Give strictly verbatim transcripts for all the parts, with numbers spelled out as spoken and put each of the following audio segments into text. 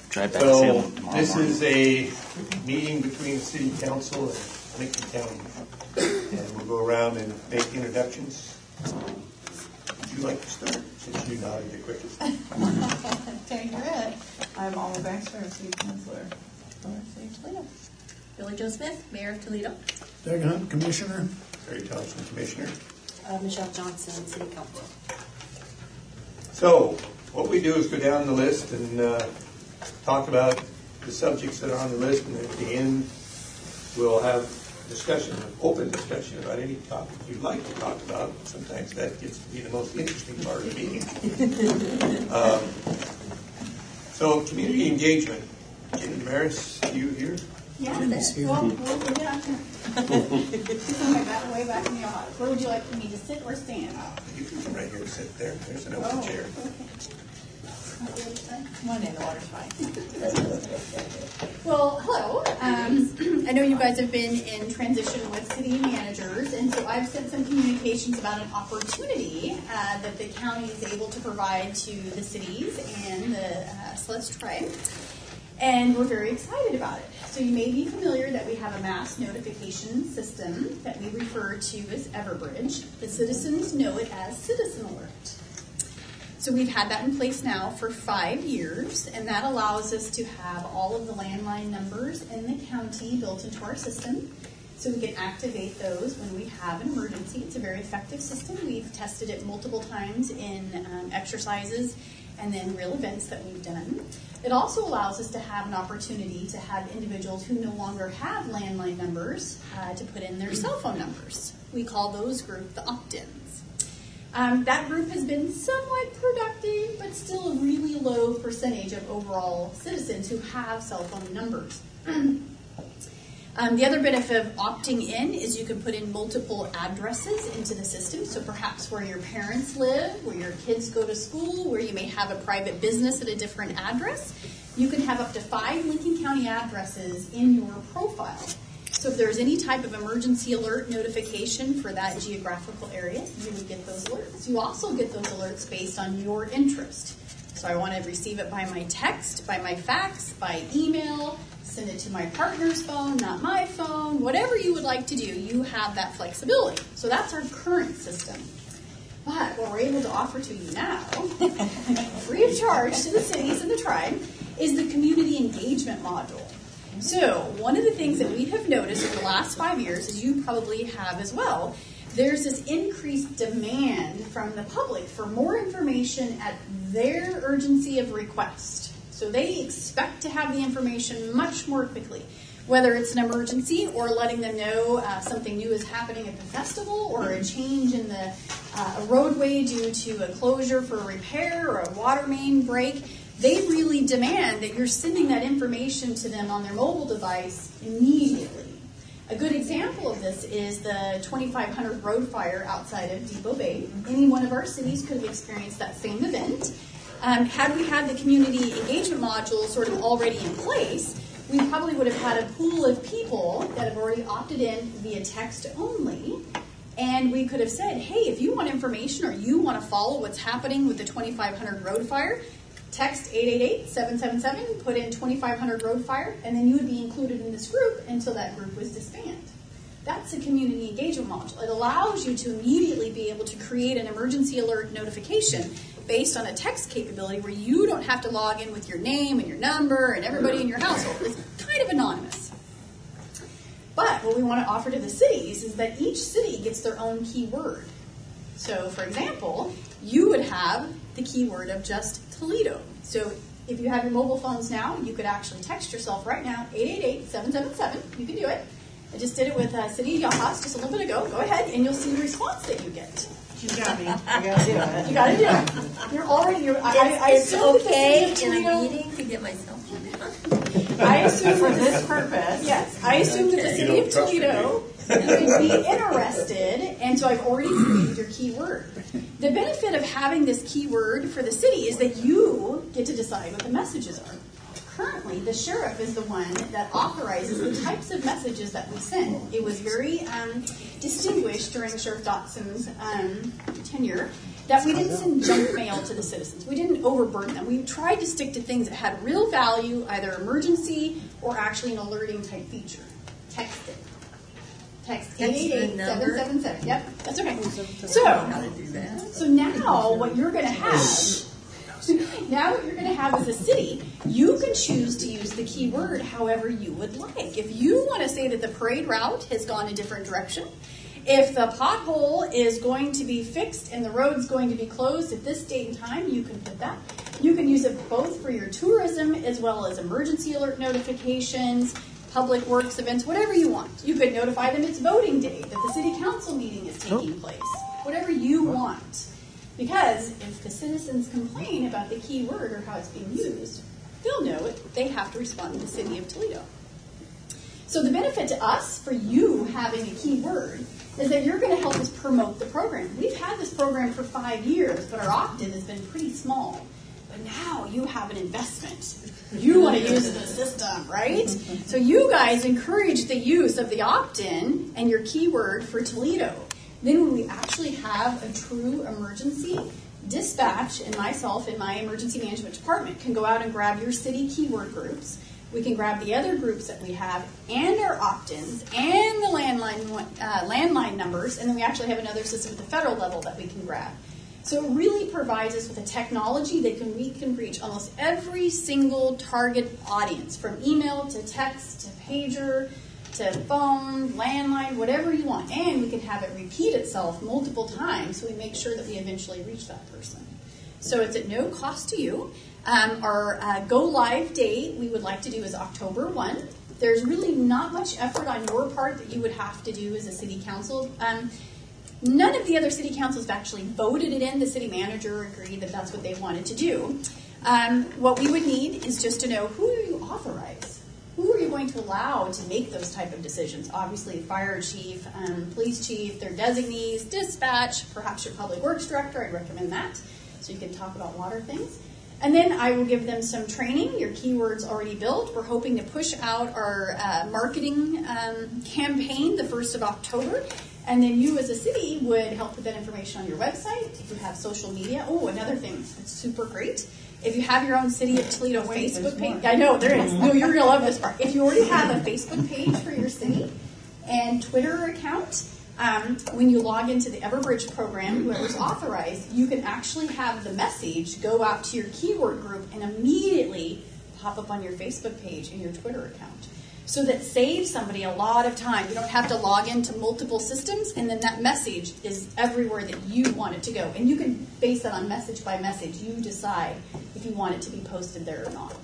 drive back to So Salem tomorrow this morning. is a meeting between the City Council and Lincoln County. And we'll go around and make introductions. Would you like to start, since you nodded the quickest? Thank you, Ed. I'm Alma Baxter, City Councilor for the City of Toledo. Billy Joe Smith, Mayor of Toledo. Doug Hunt, Commissioner. Terry Thompson, Commissioner. Uh, Michelle Johnson, City Council. So what we do is go down the list and uh, talk about the subjects that are on the list, and at the end we'll have discussion, open discussion about any topic you'd like to talk about. Sometimes that gets to be the most interesting part of the meeting. um, so community engagement. Jen Maris, you here? Yeah, well, well, yeah. way, back, way back in the office. Where would you like me to sit or stand? You can come right here and sit there. There's an open Oh, chair. One day the water's fine. Well, hello. Um, I know you guys have been in transition with city managers, and so I've sent some communications about an opportunity uh, that the county is able to provide to the cities and the uh, Celeste tribe. And we're very excited about it. So you may be familiar that we have a mass notification system that we refer to as Everbridge. The citizens know it as Citizen Alert. So we've had that in place now for five years, and that allows us to have all of the landline numbers in the county built into our system. So we can activate those when we have an emergency. It's a very effective system. We've tested it multiple times in um, exercises and then real events that we've done. It also allows us to have an opportunity to have individuals who no longer have landline numbers uh, to put in their cell phone numbers. We call those group the opt-ins. Um, that group has been somewhat productive, but still a really low percentage of overall citizens who have cell phone numbers. Um, the other benefit of opting in is you can put in multiple addresses into the system. So perhaps where your parents live, where your kids go to school, where you may have a private business at a different address, you can have up to five Lincoln County addresses in your profile. So if there's any type of emergency alert notification for that geographical area, you would get those alerts. You also get those alerts based on your interest. So I want to receive it by my text, by my fax, by email, send it to my partner's phone, not my phone, whatever you would like to do, you have that flexibility. So that's our current system. But what we're able to offer to you now, free of charge to the cities and the tribe, is the community engagement module. So one of the things that we have noticed over the last five years, as you probably have as well, there's this increased demand from the public for more information at their urgency of request. So they expect to have the information much more quickly, whether it's an emergency or letting them know uh, something new is happening at the festival or a change in the uh, a roadway due to a closure for a repair or a water main break. They really demand that you're sending that information to them on their mobile device immediately. A good example of this is the twenty-five hundred road fire outside of Depot Bay. Any one of our cities could have experienced that same event. Um, had we had the community engagement module sort of already in place, we probably would have had a pool of people that have already opted in via text only. And we could have said, hey, if you want information or you want to follow what's happening with the twenty-five hundred road fire, text eight eight eight, seven seven seven, put in twenty-five hundred road fire, and then you would be included in this group until that group was disbanded. That's a community engagement module. It allows you to immediately be able to create an emergency alert notification based on a text capability where you don't have to log in with your name and your number and everybody in your household. It's kind of anonymous. But what we want to offer to the cities is that each city gets their own keyword. So, for example, you would have the keyword of just Toledo. So if you have your mobile phones now, you could actually text yourself right now, eight eight eight, seven seven seven. You can do it. I just did it with uh, City of Yahas just a little bit ago. Go ahead, and you'll see the response that you get. You got me. I got to do it. You got to do it. You're already. You're, I, It's, I it's assume okay that the city in of a Toledo, meeting to get my cell phone. I assume For that the- this purpose. Yes, I assume that the You city don't of trust me, Toledo would be interested, and so I've already created your keyword. The benefit of having this keyword for the city is that you get to decide what the messages are. Currently, the sheriff is the one that authorizes the types of messages that we send. It was very um, distinguished during Sheriff Dotson's um, tenure that we didn't send junk mail to the citizens. We didn't overburden them. We tried to stick to things that had real value, either emergency or actually an alerting type feature. Text it. Text eight eight eight, seven seven seven. Yep, that's okay. So, How to do that. so now what you're going to have, now what you're going to have as a city, you can choose to use the keyword however you would like. If you want to say that the parade route has gone a different direction, if the pothole is going to be fixed and the road's going to be closed at this date and time, you can put that. You can use it both for your tourism as well as emergency alert notifications, public works events, whatever you want. You could notify them it's voting day, that the city council meeting is taking place, whatever you want. Because if the citizens complain about the keyword or how it's being used, they'll know it. They have to respond to the city of Toledo. So the benefit to us for you having a keyword is that you're going to help us promote the program. We've had this program for five years, but our opt-in has been pretty small. But now you have an investment. You want to use the system, right? So you guys encourage the use of the opt-in and your keyword for Toledo. Then when we actually have a true emergency, dispatch and myself in my emergency management department can go out and grab your city keyword groups. We can grab the other groups that we have and our opt-ins and the landline uh, landline numbers, and then we actually have another system at the federal level that we can grab. So it really provides us with a technology that can, we can reach almost every single target audience, from email to text to pager to phone, landline, whatever you want. And we can have it repeat itself multiple times so we make sure that we eventually reach that person. So it's at no cost to you. Um, our uh, go live date we would like to do is October first. There's really not much effort on your part that you would have to do as a city council. Um, none of the other city councils have actually voted it in. The city manager agreed that that's what they wanted to do. Um, what we would need is just to know, who do you authorize? Who are you going to allow to make those type of decisions? Obviously, fire chief, um, police chief, their designees, dispatch, perhaps your public works director. I'd recommend that, so you can talk about water things. And then I will give them some training. Your keyword's already built. We're hoping to push out our uh, marketing um, campaign the first of October. And then you as a city would help put that information on your website. If you have social media. Oh, another thing that's super great. If you have your own City of Toledo oh, wait, Facebook page. I know, there is. No, you're going to love this part. If you already have a Facebook page for your city and Twitter account, Um, when you log into the Everbridge program, whoever's authorized, you can actually have the message go out to your keyword group and immediately pop up on your Facebook page and your Twitter account. So that saves somebody a lot of time. You don't have to log into multiple systems, and then that message is everywhere that you want it to go. And you can base that on message by message. You decide if you want it to be posted there or not.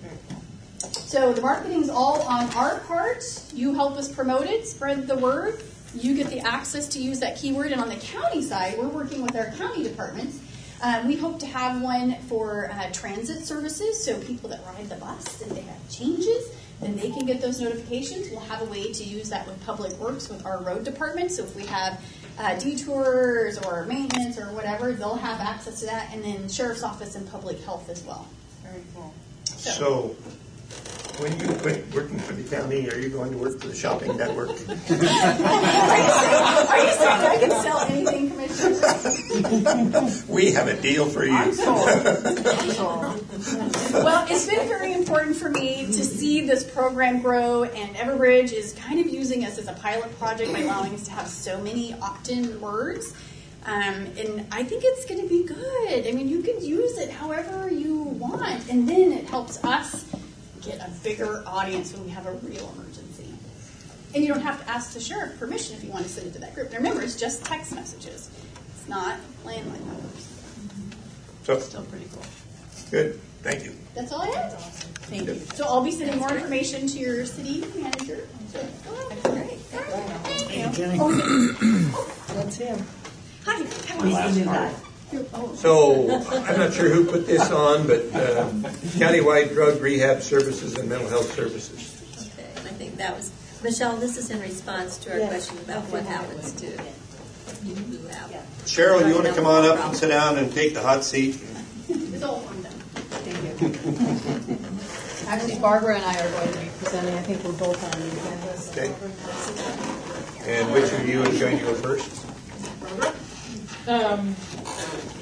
So the marketing's all on our part. You help us promote it, spread the word. You get the access to use that keyword. And on the county side, we're working with our county departments. Um, we hope to have one for uh, transit services, so people that ride the bus and they have changes, then they can get those notifications. We'll have a way to use that with public works with our road department. So if we have uh, detours or maintenance or whatever, they'll have access to that. And then sheriff's office and public health as well. Very cool. So, So, when you quit working for the county, are you going to work for the shopping network? are, you saying, are you saying I can sell anything, Commissioner? We have a deal for you. I'm sold. I'm sold. Well, it's been very important for me to see this program grow, and Everbridge is kind of using us as a pilot project by allowing us to have so many opt-in words. Um, and I think it's going to be good. I mean, you can use it however you want, and then it helps us get a bigger audience when we have a real emergency. And you don't have to ask the sheriff permission if you want to send it to that group. Now remember, it's just text messages. It's not landline numbers. So, Still pretty cool. good. Thank you. That's all I have. Thank you. So I'll be sending more information to your city manager. So, go ahead. That's great. Thank you. Hey, Jenny. Oh, That's him. hi. How are you? He's the new guy. So, I'm not sure who put this on, but uh, countywide drug rehab services and mental health services. Okay, and I think that was, Michelle, this is in response to our Yes. question about what happens to people who have. Cheryl, you want to come on up and sit down and take the hot seat? It's all fun then. Thank you. Actually, Barbara and I are going to be presenting. I think we're both on the agenda. Okay. And which of you is going to go first? Um,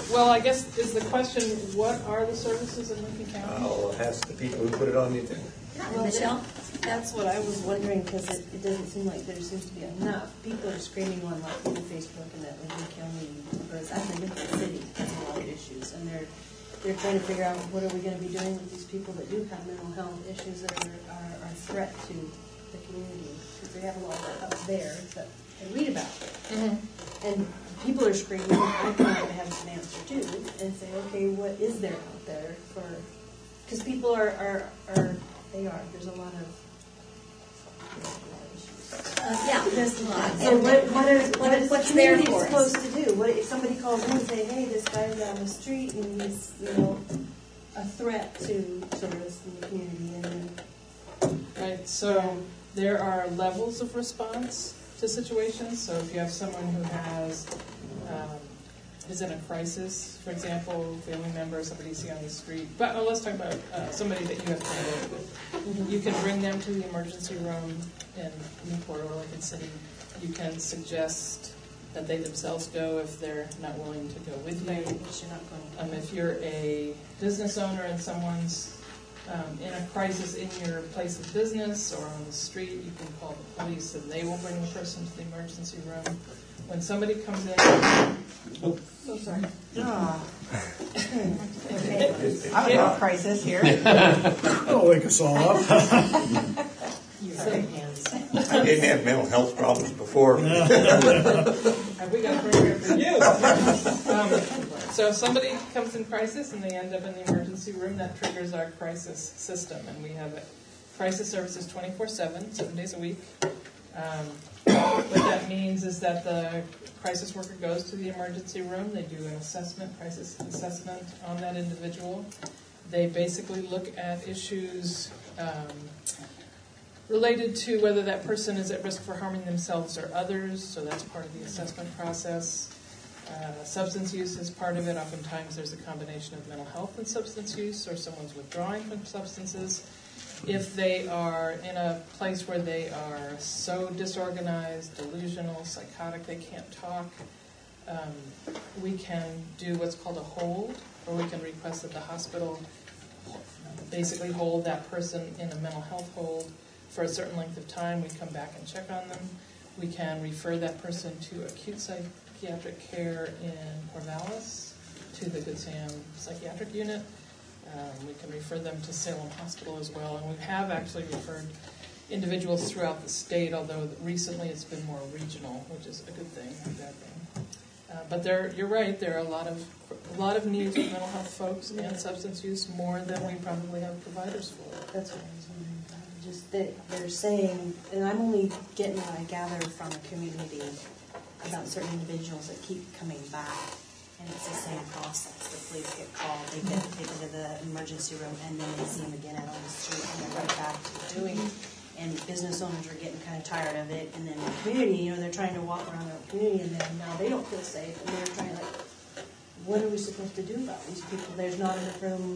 well, I guess is the question, what are the services in Lincoln County? I'll ask the people who put it on the agenda. Well, Michelle? That's what I was wondering, because it, it doesn't seem like there seems to be enough. People are screaming on like through Facebook and that Lincoln County, or it's actually Lincoln City, has a lot of issues, and they're they're trying to figure out what are we going to be doing with these people that do have mental health issues that are are, are a threat to the community, because they have a lot of that up there that I read about. Mm-hmm. And people are screaming. I feel like I have an answer too, and say, okay, what is there out there for? Because people are are are they are. There's a lot of Uh, yeah, there's lots. So what, what is, what What- is the what's there community for us? supposed to do? What if somebody calls in and say, hey, this guy's down the street and he's, you know, a threat to service in the community, and then, Right, so there are levels of response to situations. So if you have someone who has, um, is in a crisis, for example, family member, somebody you see on the street, but oh, let's talk about uh, somebody that you have contact with. Mm-hmm. You can bring them to the emergency room in Newport or Lincoln City. You can suggest that they themselves go if they're not willing to go with you. which you're not going to. Um, if you're a business owner and someone's um, in a crisis in your place of business or on the street, you can call the police and they will bring the person to the emergency room. When somebody comes in, Oh, so sorry. Ah. I would have a crisis here. That'll wake us all up. Sorry, hands. I didn't have mental health problems before. Have we got a program for you? Um, so if somebody comes in crisis and they end up in the emergency room, that triggers our crisis system, and we have crisis services twenty-four seven, seven days a week. Um, what that means is that the crisis worker goes to the emergency room. They do an assessment, crisis assessment on that individual. They basically look at issues um, related to whether that person is at risk for harming themselves or others, so that's part of the assessment process. Uh, substance use is part of it. Oftentimes there's a combination of mental health and substance use, or someone's withdrawing from substances. If they are in a place where they are so disorganized, delusional, psychotic, they can't talk, um, we can do what's called a hold, or we can request that the hospital basically hold that person in a mental health hold for a certain length of time. We come back and check on them. We can refer that person to acute psychiatric care in Corvallis, to the Good Sam psychiatric unit. Um, we can refer them to Salem Hospital as well, and we have actually referred individuals throughout the state, although recently it's been more regional, which is a good thing, not a bad thing. Uh, but there, you're right, there are a lot of a lot of needs with mental health folks and substance use, more than we probably have providers for. That's what I was wondering about. Just that they're saying, and I'm only getting what I gather from the community about certain individuals that keep coming back. And it's the same process. The police get called, they get taken to the emergency room, and then they see them again out on the street, and they're right back to doing. And business owners are getting kind of tired of it. And then the community, you know, they're trying to walk around their community, and then now they don't feel safe, and they're trying like, what are we supposed to do about these people? There's not enough room.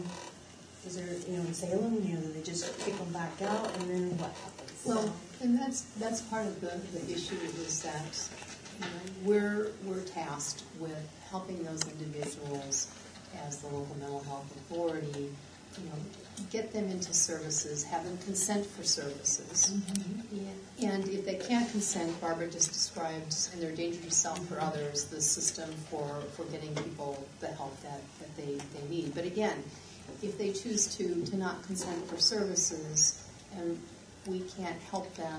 Is there, you know, in Salem, you know, they just kick them back out, and then what happens? Well, and that's that's part of the, the issue is that you know, we're we're tasked with helping those individuals as the local mental health authority, you know, get them into services, have them consent for services. Mm-hmm. And if they can't consent, Barbara just described in their danger to self or others the system for, for getting people the help that, that they, they need. But again, if they choose to, to not consent for services, and we can't help them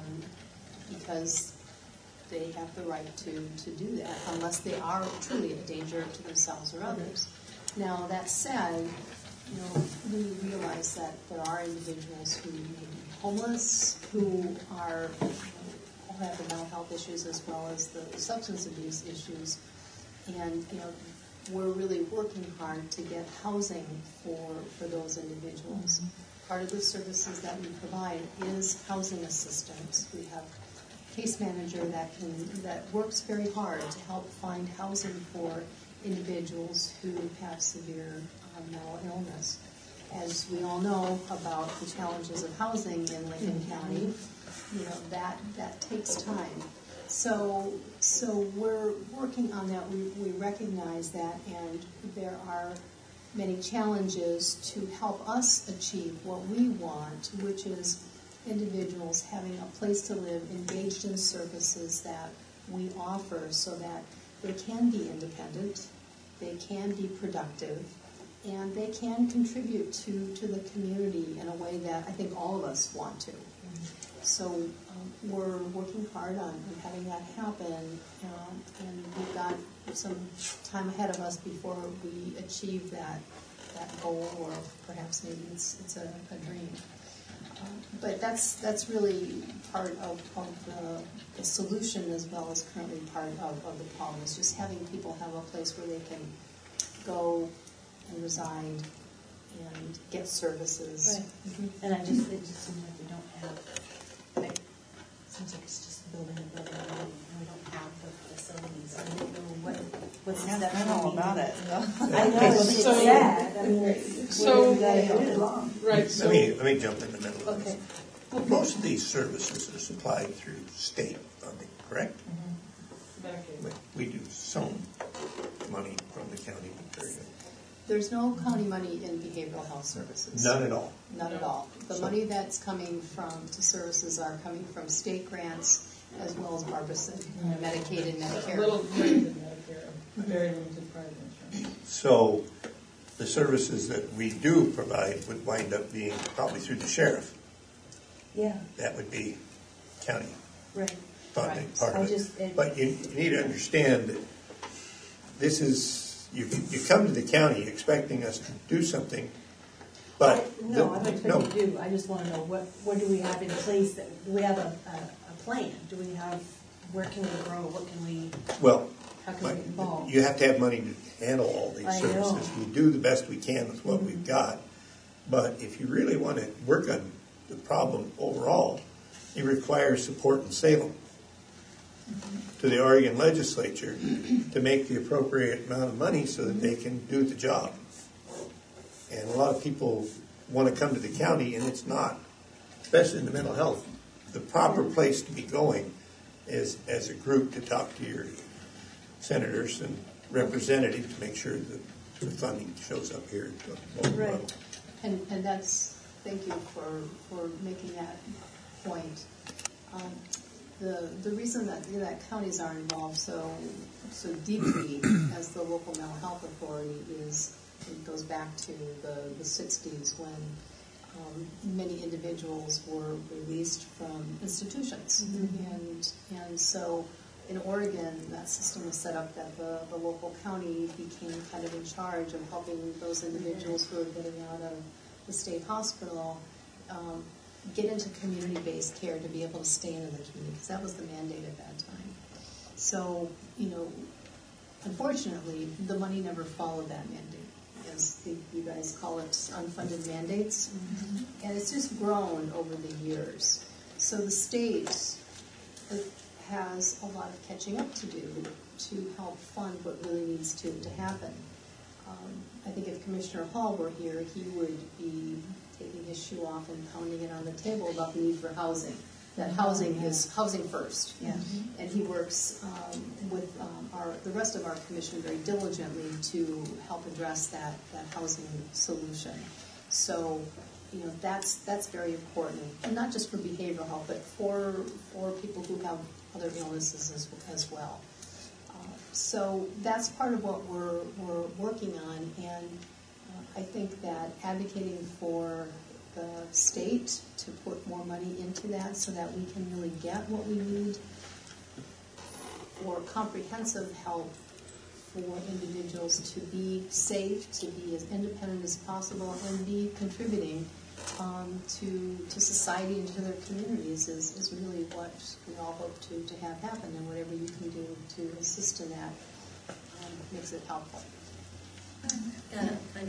because they have the right to, to do that unless they are truly a danger to themselves or others. Now, that said, you know, we realize that there are individuals who may be homeless, who are, you know, who have the mental health issues as well as the substance abuse issues. And, you know, we're really working hard to get housing for, for those individuals. Mm-hmm. Part of the services that we provide is housing assistance. We have case manager that can that works very hard to help find housing for individuals who have severe uh, mental illness. As we all know about the challenges of housing in Lincoln County, you know that that takes time. So, so we're working on that. We, we recognize that, and there are many challenges to help us achieve what we want, which is individuals having a place to live, engaged in services that we offer so that they can be independent, they can be productive, and they can contribute to, to the community in a way that I think all of us want to. So um, we're working hard on, on having that happen, um, and we've got some time ahead of us before we achieve that that goal, or perhaps maybe it's it's a, a dream. Um, but that's that's really part of, of the, the solution as well as currently part of, of the problem, is just having people have a place where they can go and reside and get services. Right. Mm-hmm. And I just, it just seems like we don't have, like, it seems like it's just building and building and building, and we don't have the facilities. I don't know what, what's the step. I know all about it. I know, it's So- sad. I mean, So- we gotta get it along. Right, so, Let me, let me jump in the middle of Okay. this. Most of these services are supplied through state funding, correct? Medicaid. We we do some money from the county, very good. There's no county money in behavioral health services. None at all. Not at all. The So- money that's coming from, to services are coming from state grants as well as Barbara Medicaid and a Medicare. little limited Medicare, very limited private insurance. So the services that we do provide would wind up being probably through the sheriff. Yeah, That would be county right. funding, Right. part I of it. just- it- But you, you need to understand that this is, you, you come to the county expecting us to do something, but. I- No, I the- don't no, think we do. I just want to know, what, what do we have in place? That do we have a, a, a plan? Do we have, where can we grow? What can we, Well, how can but we get involved? you have to have money to handle all these I know. Mm-hmm. services. We do the best we can with what we've got. But if you really want to work on the problem overall, it requires support in Salem Mm-hmm. to the Oregon legislature to make the appropriate amount of money so that they can do the job. And a lot of people want to come to the county, and it's not, especially in the mental health. The proper place to be going is as a group to talk to your senators and representatives to make sure that the funding shows up here at the local Right. level. And, and that's, thank you for, for making that point. Um, the, the reason that, that counties are involved so, so deeply as the local mental health authority is, it goes back to the, the sixties when um, many individuals were released from institutions. Mm-hmm. And, and so in Oregon, that system was set up that the, the local county became kind of in charge of helping those individuals who are getting out of the state hospital um, get into community-based care to be able to stay in the community, because that was the mandate at that time. So, you know, unfortunately, the money never followed that mandate, as the, you guys call it, unfunded mandates. Mm-hmm. And it's just grown over the years. So the state has a lot of catching up to do to help fund what really needs to, to happen. Um, I think if Commissioner Hall were here, he would be taking his shoe off and pounding it on the table about the need for housing. That housing is housing first. Yeah. And he works um, with um, our, the rest of our commission very diligently to help address that, that housing solution. So, you know, that's that's very important, and not just for behavioral health, but for for people who have other illnesses as, as well. Uh, so that's part of what we're we're working on, and uh, I think that advocating for the state to put more money into that so that we can really get what we need for comprehensive help for individuals to be safe, to be as independent as possible, and be contributing um, to to society and to their communities is, is really what we all hope to, to have happen, and whatever you can do to assist in that um, makes it helpful. Uh, kind of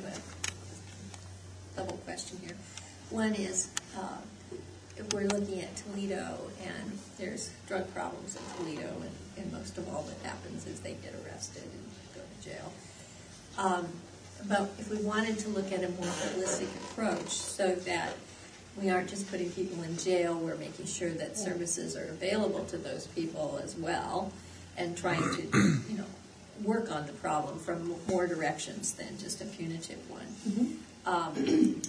a double question here. One is, uh, if we're looking at Toledo, and there's drug problems in Toledo, and, and most of all what happens is they get arrested and go to jail. Um, but if we wanted to look at a more holistic approach so that we aren't just putting people in jail, we're making sure that services are available to those people as well, and trying to, you know, work on the problem from more directions than just a punitive one. Mm-hmm. Um,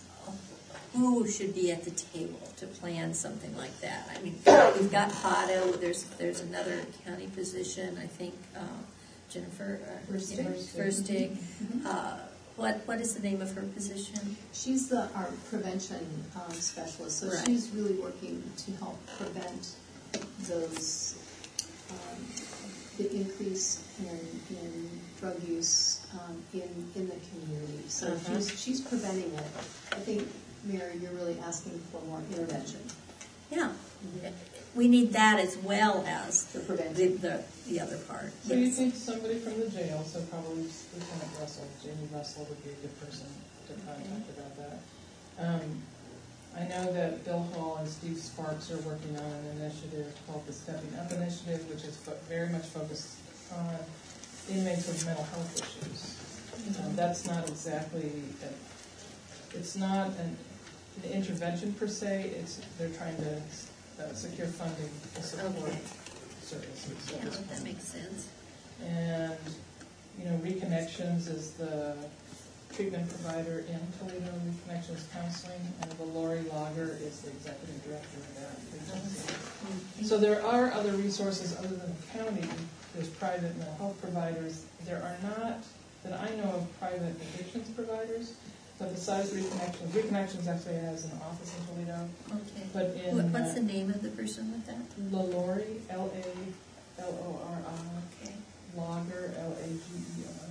who should be at the table to plan something like that? I mean, we've got Pato, there's there's another county position, I think, uh, Jennifer uh, Versteeg. Versteeg. Uh, what what is the name of her position? She's the our prevention um, specialist, so Right. she's really working to help prevent those um, the increase in in drug use um, in in the community. So Uh-huh. she's she's preventing it. I think, Mary, you're really asking for more intervention. Yeah, we need that as well as The the prevention. the, the other part. So you Yes. think somebody from the jail, so probably Lieutenant Russell, Jamie Russell would be a good person to contact about that. Um, I know that Bill Hall and Steve Sparks are working on an initiative called the Stepping Up Initiative, which is fo- very much focused on inmates with mental health issues. Um, that's not exactly, a, it's not an, an intervention per se, it's, they're trying to uh, secure funding to support Okay. services. Yeah, at this that point. makes sense. And, you know, Reconnections is the treatment provider in Toledo, Reconnections Counseling, and the Lori Lager is the executive director of that agency. So there are other resources other than the county. There's private mental health providers. There are not, that I know of, private addictions providers, but besides Reconnections, Reconnections actually has an office in Toledo, Okay. but in... What, what's uh, the name of the person with that? LaLaurie, L A L O R I, Okay. Lager, L A G E R.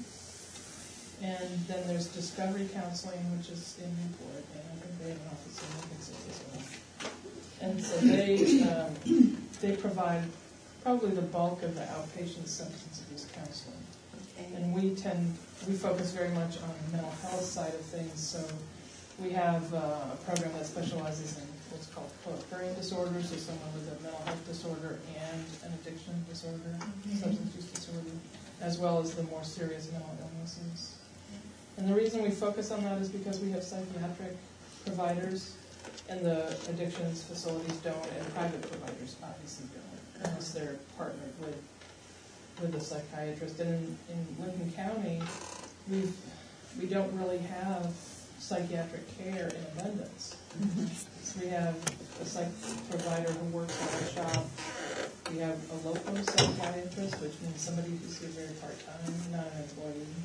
And then there's Discovery Counseling, which is in Newport, and I think they have an office in Lincoln as well. And so they, um, they provide probably the bulk of the outpatient substance abuse counseling. Okay. And we tend, we focus very much on the mental health side of things, so we have uh, a program that specializes in what's called co-occurring disorders, so someone with a mental health disorder and an addiction disorder, Okay. substance use disorder, as well as the more serious mental illnesses. And the reason we focus on that is because we have psychiatric providers, and the addictions facilities don't, and private providers obviously don't, unless they're partnered with with a psychiatrist. And in, in Lincoln County, we've we don't really have psychiatric care in abundance. So we have a psych provider who works at our shop. We have a local psychiatrist, which means somebody who's here very part-time, not an employee.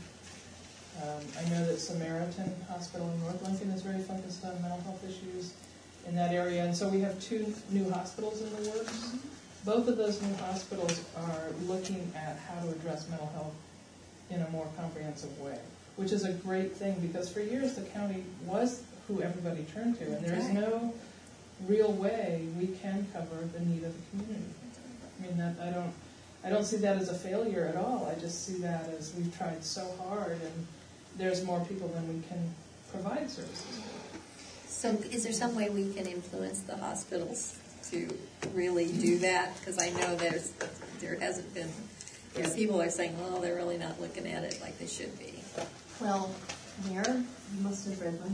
Um, I know that Samaritan Hospital in North Lincoln is very focused on mental health issues in that area, and so we have two new hospitals in the works. Both of those new hospitals are looking at how to address mental health in a more comprehensive way, which is a great thing, because for years the county was who everybody turned to, and there is no real way we can cover the need of the community. I mean, that I don't, I don't see that as a failure at all. I just see that as we've tried so hard, and there's more people than we can provide services for. So is there some way we can influence the hospitals to really do that? Because I know there's, there hasn't been, there's people are saying, well, they're really not looking at it like they should be. Well, Mayor, you must have read my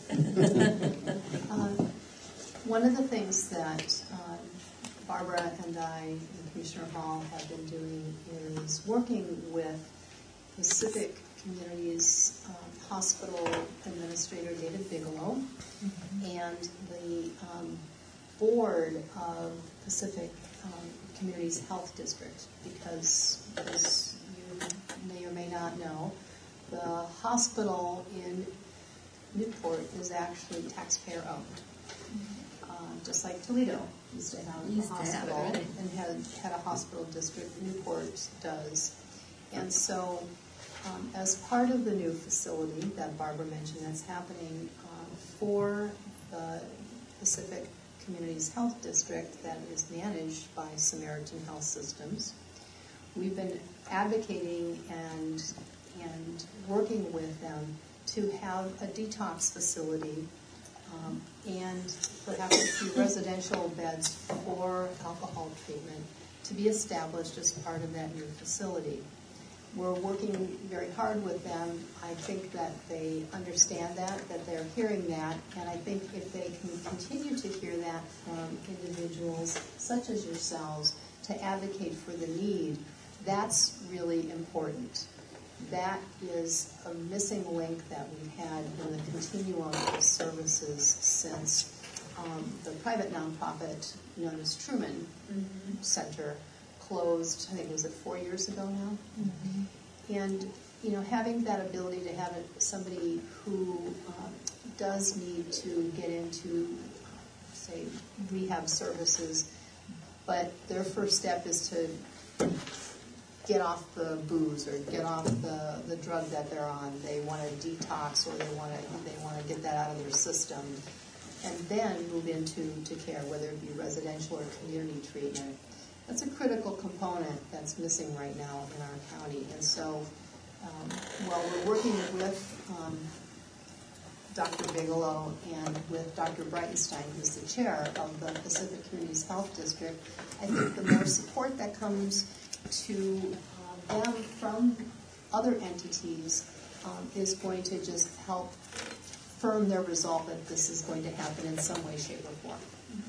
mind. um, one of the things that um, Barbara and I and Commissioner Hall have been doing is working with Pacific Communities um, Hospital Administrator David Bigelow mm-hmm. and the um, board of Pacific um, Communities Health District, because as you may or may not know, the hospital in Newport is actually taxpayer owned. Mm-hmm. uh, just like Toledo used to have used a to have hospital it, right? and had, had a hospital district, Newport does. And so um, as part of the new facility that Barbara mentioned that's happening uh, for the Pacific Communities Health District that is managed by Samaritan Health Systems, we've been advocating and and working with them to have a detox facility um, and perhaps a few residential beds for alcohol treatment to be established as part of that new facility. we're working very hard with them. I think that they understand that, that they're hearing that, and I think if they can continue to hear that from individuals such as yourselves to advocate for the need, that's really important. That is a missing link that we've had in the continuum of services since um, the private nonprofit known as Truman mm-hmm. Center closed, I think, was it four years ago now? Mm-hmm. And, you know, having that ability to have a, somebody who um, does need to get into, say, rehab services, but their first step is to get off the booze or get off the, the drug that they're on. They want to detox, or they want to they want to get that out of their system, and then move into to care, whether it be residential or community treatment. That's a critical component that's missing right now in our county. And so um, while we're working with um, Doctor Bigelow and with Doctor Breitenstein, who's the chair of the Pacific Communities Health District, I think the more support that comes to uh, them from other entities um, is going to just help firm their resolve that this is going to happen in some way, shape, or form.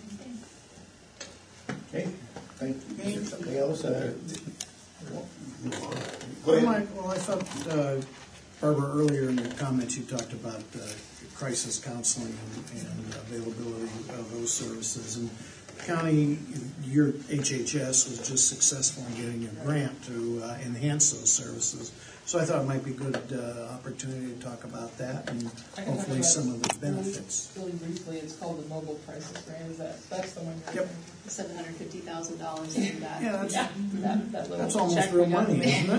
Okay, thank you. Something else? Uh, go Well, ahead. I, well, I thought, uh, Barbara, earlier in your comments, you talked about uh, crisis counseling and, and availability of those services. And the county, your H H S was just successful in getting a grant to uh, enhance those services. So I thought it might be a good uh, opportunity to talk about that and I can talk hopefully about some it of the benefits. Really, really briefly, it's called the Mobile Crisis Grant. Is that that's the one? You're Yep. seven hundred fifty thousand dollars in that. Yeah, that's, Yeah, that, that little that's almost check real we got. money, isn't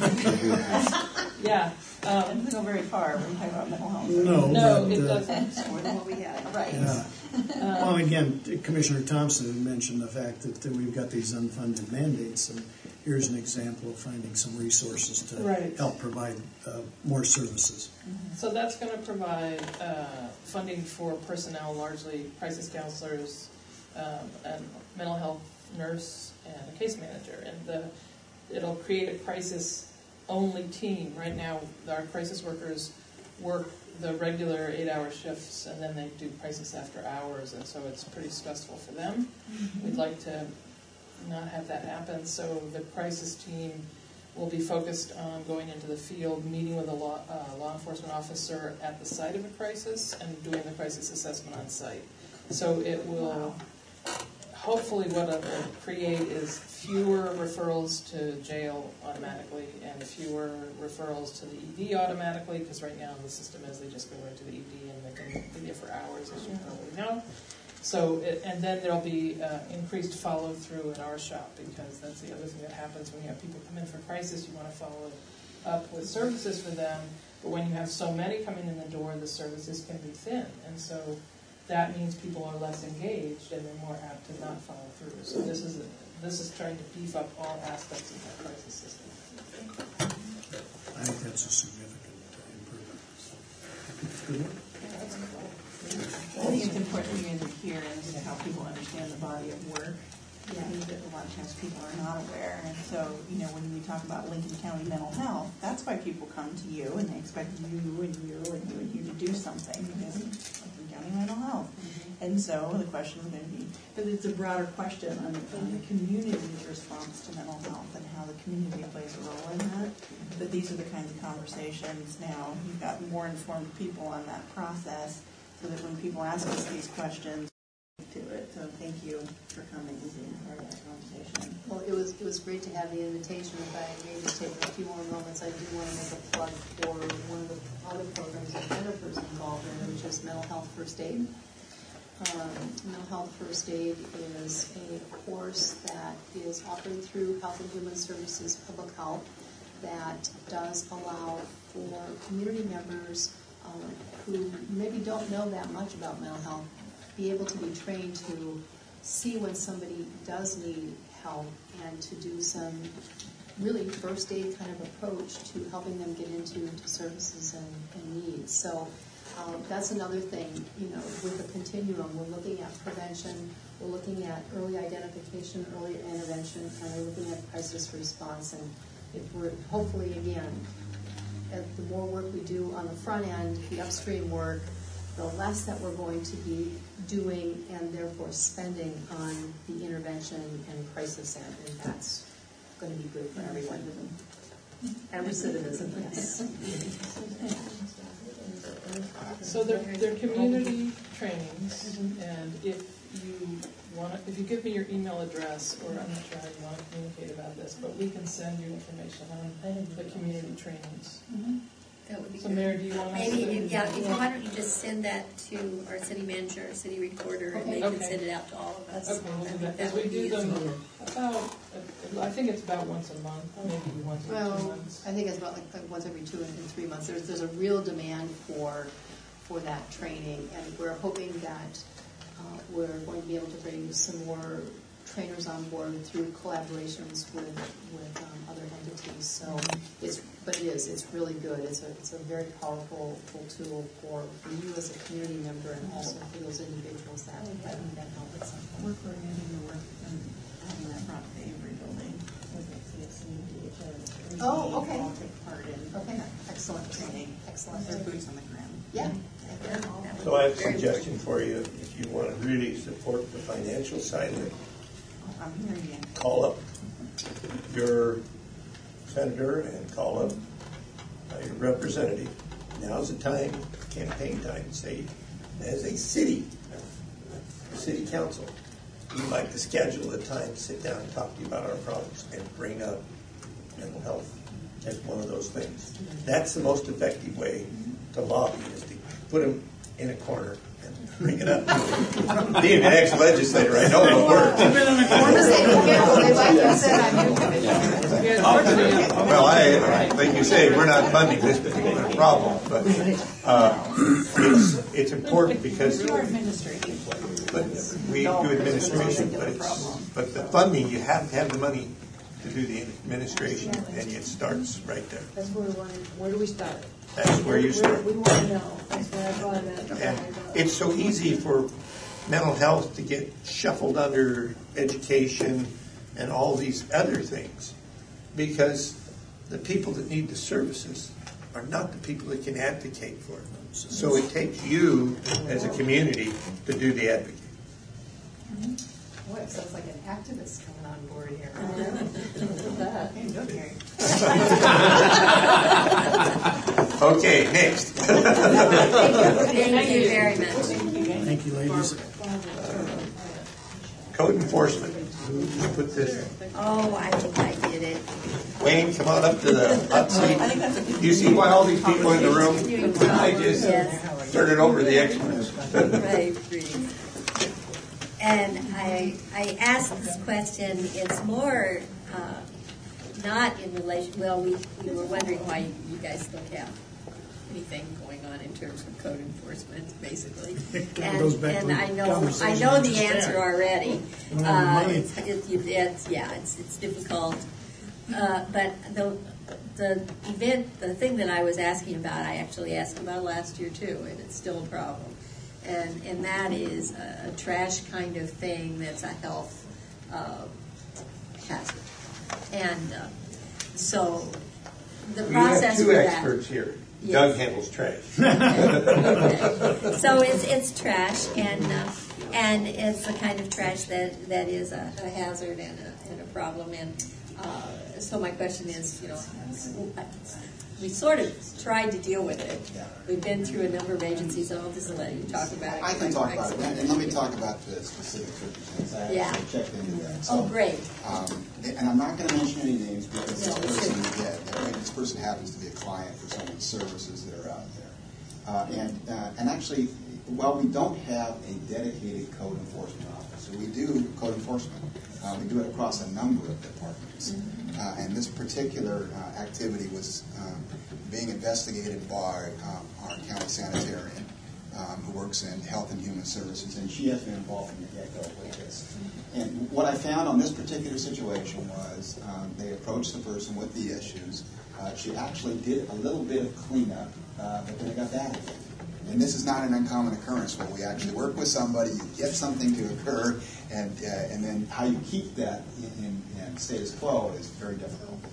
it? Yeah. It Um, doesn't go very far when you talk about mental health. No, no, but, it uh, doesn't. It's more than what we had. Right. Yeah. Well, again, Commissioner Thompson had mentioned the fact that, that we've got these unfunded mandates, and here's an example of finding some resources to Right. help provide uh, more services. So that's going to provide uh, funding for personnel, largely crisis counselors, um, and mental health nurse, and a case manager. And the, it'll create a crisis-only team. Right now, our crisis workers work the regular eight-hour shifts, and then they do crisis after hours, and so it's pretty stressful for them. Mm-hmm. We'd like to not have that happen, so the crisis team will be focused on going into the field, meeting with a law, uh, law enforcement officer at the site of a crisis, and doing the crisis assessment on site. So it will, hopefully what it will create is fewer referrals to jail automatically, and fewer referrals to the E D automatically, because right now the system is they just go right to the E D and they can be there for hours, as you probably know. So, it, and then there'll be uh, increased follow-through at our shop, because that's the other thing that happens when you have people come in for crisis. You want to follow up with services for them, but when you have so many coming in the door, the services can be thin, and so that means people are less engaged and they're more apt to not follow through. So this is a, this is trying to beef up all aspects of that crisis system. I think that's a significant improvement. So, good work. Yeah, that's cool. I think it's important again to hear as to how people understand the body of work. I think that a lot of times people are not aware, and so, you know, when we talk about Lincoln County mental health, that's why people come to you and they expect you and you and you and you to do something, because Lincoln County mental health. Mm-hmm. And so the question is going to be, but it's a broader question on, on the community's response to mental health and how the community plays a role in that. But these are the kinds of conversations now. You've got more informed people on that process, so that when people ask us these questions, to it. So thank you for coming and being part of that conversation. Well, it was it was great to have the invitation. If I may just take a few more moments, I do want to make a plug for one of the other programs that Jennifer's involved in, which is Mental Health First Aid. Um, Mental Health First Aid is a course that is offered through Health and Human Services Public Health that does allow for community members um, who maybe don't know that much about mental health be able to be trained to see when somebody does need help and to do some really first aid kind of approach to helping them get into, into services and, and needs. So um, that's another thing, you know, with the continuum, we're looking at prevention, we're looking at early identification, early intervention, and we're looking at crisis response. And if we're, hopefully, again, as the more work we do on the front end, the upstream work, the less that we're going to be doing and therefore spending on the intervention and crisis end, and that's going to be good for everyone. And recidivism, yes. So they're, they're community trainings, and if you want to, if you give me your email address, or I'm not sure how you want to communicate about this, but we can send you information on the community trainings. Mm-hmm. That would be So good. Mayor, do you want us Maybe, to? if- yeah, if, why don't you just send that to our city manager, our city recorder, and they can Okay. send it out to all of us. Okay, we'll I do think that, that because we would be do them useful. about, uh, I think it's about once a month, maybe once every two Well, months. I think it's about like, like once every two and and three months. There's, there's a real demand for, for that training, and we're hoping that uh, we're going to be able to bring some more trainers on board through collaborations with, with um, other entities. So it's, but it is, it's really good. It's a, it's a very powerful full tool for, for you as a community member, and also for those individuals that, that need that help at some We're point. coordinating the work and having that brought to the Avery building with the C S C and D H S. Oh, okay. All take part in Okay, excellent training, excellent. their boots on the ground. Yeah. Yeah, that would So I have a be very suggestion for you, if you want to really support the financial side of it, I'm hearing you. call up your senator and call up uh, your representative. Now's the time, campaign time, say, as a city, city council, we'd like to schedule a time to sit down and talk to you about our problems and bring up mental health as one of those things. That's the most effective way to lobby, is to put them in a corner and bring it up. Being an ex-legislator, I know it works. Well, I, like you say, we're not funding this particular problem, but uh, it's, it's important because You are administrating. but we do administration, but it's, but the funding, you have to have the money to do the administration, and it starts right there. That's where we want to, where do we start? That's where you start. We want to know, that's where I brought it up. And it's so easy for mental health to get shuffled under education and all these other things, because the people that need the services are not the people that can advocate for them. So it takes you as a community to do the advocating. Boy, it sounds like an activist coming on board here. Okay, next. Thank you very much. Thank you, ladies. Code enforcement. Who put this? Oh, I think I did it. Wayne, come on up to the hot seat. You see why all these people in the room? I just Yes. turned it over to the experts. Right, really. And I, I asked this question, it's more, uh, not in relation, well, we, we were wondering why you guys don't have anything going on in terms of code enforcement, basically. And, goes back to and the I know, I conversation know we the just answer had. already. We don't have the Uh, money. it's, it- you- it's, yeah, it's, it's difficult. Uh, but the, the event, the thing that I was asking about, I actually asked about last year too, and it's still a problem. And, and that is a, a trash kind of thing that's a health uh, hazard. And uh, so the We have process two for that. experts here. Yes. Doug handles trash. Okay. So it's it's trash, and uh, and it's the kind of trash that, that is a, a hazard and a, and a problem. And uh, so my question is, you know, we sort of tried to deal with it. We've been through a number of agencies, and I'll just let you talk about it. I can talk about it, and and let me talk about the specific circumstances. I Yeah. actually checked into that. Oh, So, great. um, And I'm not going to mention any names because this No, we person shouldn't. is dead. That- This person happens to be a client for some of the services that are out there. Uh, And, uh, and actually, while we don't have a dedicated code enforcement officer, we do code enforcement. Uh, We do it across a number of departments. Uh, And this particular uh, activity was um, being investigated by um, our county sanitarian, um, who works in Health and Human Services, and she has been involved from the get-go with this. And what I found on this particular situation was um, they approached the person with the issues. Uh, she actually did a little bit of cleanup, uh, but then it got bad again. And this is not an uncommon occurrence where we actually work with somebody, you get something to occur, and uh, and then how you keep that in, in, in status quo is very difficult.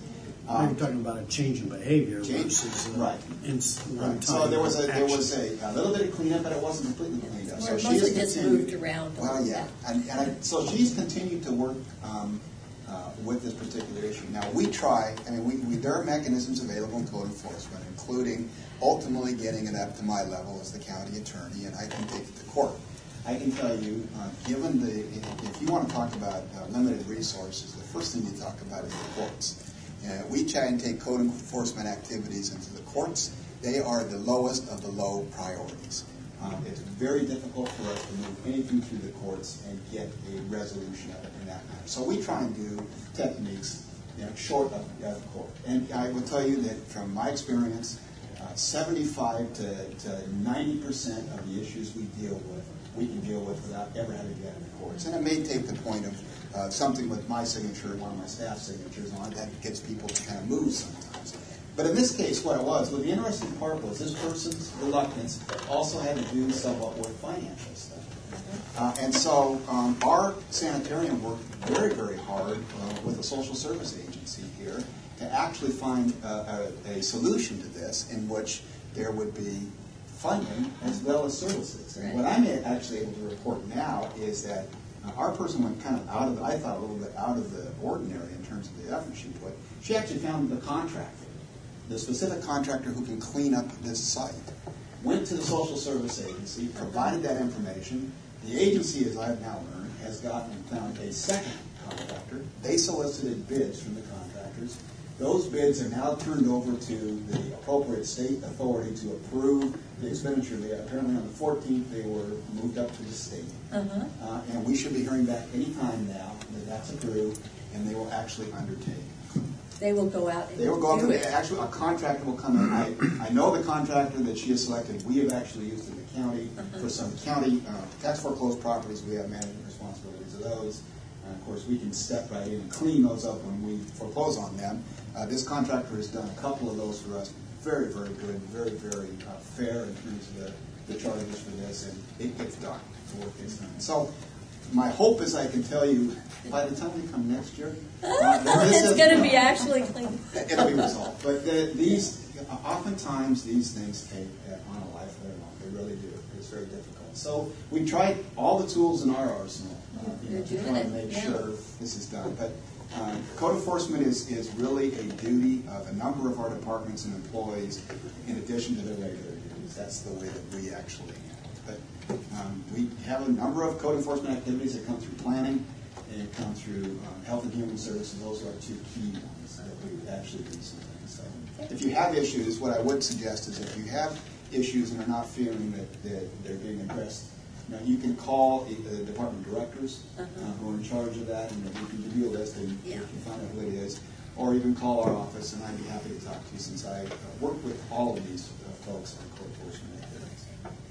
Now you're talking about a change in behavior Change, versus uh, right. in one Right. time. So there was a there action. was a, a little bit of cleanup, but it wasn't completely cleaned up. Or So she mostly has just continued- moved around a Well, little yeah, bit. and, and I, so she's continued to work um, uh, with this particular issue. Now we try. I mean, we, we there are mechanisms available in code enforcement, including ultimately getting it up to my level as the county attorney, and I can take it to court. I can tell you, uh, given the, if you want to talk about uh, limited resources, the first thing you talk about is the courts. Uh, we try and take code enforcement activities into the courts. They are the lowest of the low priorities. Um, it's very difficult for us to move anything through the courts and get a resolution of it in that manner. So we try and do techniques, you know, short of, of court. And I will tell you that from my experience, uh, seventy-five to ninety percent of the issues we deal with, we can deal with without ever having to get in the courts. And it may take the point of uh, something with my signature, one of my staff signatures on it, that gets people to kind of move sometimes. But in this case, what it was, well, the interesting part was this person's reluctance also had to do somewhat with financial stuff. Uh, and so um, our sanitarium worked very, very hard uh, with the social service agency here to actually find uh, a, a solution to this in which there would be funding as well as services. And what I'm actually able to report now is that uh, our person went kind of out of, the, I thought, a little bit out of the ordinary in terms of the effort she put. She actually found the contractor, the specific contractor who can clean up this site. Went to the social service agency, provided that information. The agency, as I've now learned, has gotten and found a second contractor. They solicited bids from the contractors. Those bids are now turned over to the appropriate state authority to approve the expenditure. They apparently on the fourteenth they were moved up to the state, Uh-huh. uh, and we should be hearing back any time now that that's approved, and they will actually undertake. They will go out and They will go up do to it. the, actually, a contractor will come in. I, I know the contractor that she has selected, we have actually used in the county Uh-huh. for some county uh, tax foreclosed properties. We have management responsibilities of those. And of course, we can step right in and clean those up when we foreclose on them. Uh, this contractor has done a couple of those for us. Very, very good, very, very uh, fair in terms of the, the charges for this, and it gets done. The work gets done. So my hope is I can tell you by the time we come next year, uh, this It's is- going to be actually clean. It'll be resolved. But the, these, oftentimes these things take uh, on a life of their own. They really do. It's very difficult. So we tried all the tools in our arsenal uh, you know, You're to doing try it, and make yeah. sure this is done. But um, code enforcement is, is really a duty of a number of our departments and employees in addition to their regular duties. That's the way that we actually handle it. But um, we have a number of code enforcement activities that come through planning and come through um, health and human services. Those are our two key ones that we actually do some things. So if you have issues, what I would suggest is if you have issues and are not feeling that, that they're being addressed, you know, you can call the, the department directors uh, who are in charge of that, and we can give you a list and Yeah. you can find out who it is. Or even call our office, and I'd be happy to talk to you since I uh, work with all of these uh, folks on code enforcement activities.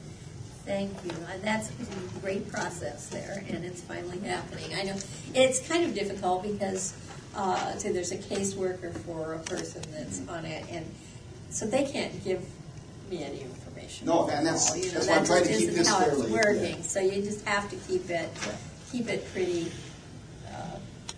Thank you. And that's a great process there, and it's finally happening. I know it's kind of difficult because uh, so there's a caseworker for a person that's on it, and so they can't give me any information. No, and that's- all, you know, that's why I'm that trying to just keep isn't this how fairly, it's working. yeah. So you just have to keep it Yeah. keep it pretty uh,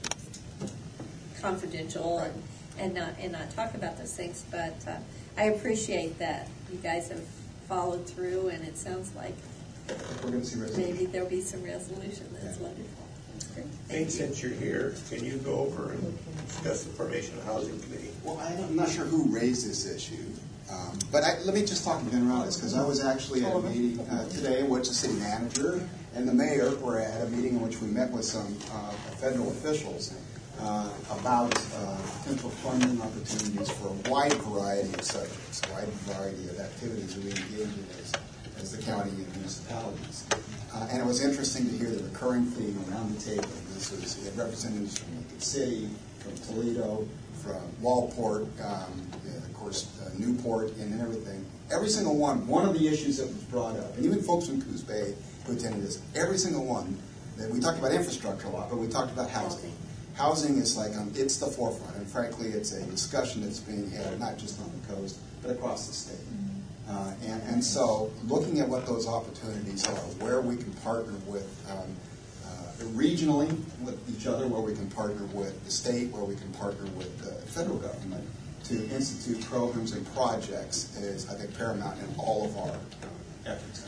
confidential and, and not and not talk about those things. But uh, I appreciate that you guys have followed through, and it sounds like We're going to see resolution. maybe there'll be some resolution. That's Yeah. wonderful. That's great. I think since you're here, can you go over and discuss the formation of the housing committee? Well, I don't- I'm not sure who raised this issue, um, but I, let me just talk in generalities, because I was actually at a meeting uh, today in which the city manager and the mayor were at a meeting in which we met with some uh, federal officials uh, about uh, potential funding opportunities for a wide variety of subjects, a wide variety of activities that we engage in as, as the county and municipalities. Uh, and it was interesting to hear the recurring theme around the table. This was we had representatives from Lincoln City, from Toledo, from Wallport, um, yeah, of course, uh, Newport, and everything. Every single one, one of the issues that was brought up, and even folks from Coos Bay who attended this, every single one, that we talked about infrastructure a lot, but we talked about housing. Housing is like, um, it's the forefront, and frankly, it's a discussion that's being had not just on the coast, but across the state. Uh, and, and so, looking at what those opportunities are, where we can partner with um, uh, regionally with each other, where we can partner with the state, where we can partner with the federal government to institute programs and projects is, I think, paramount in all of our efforts.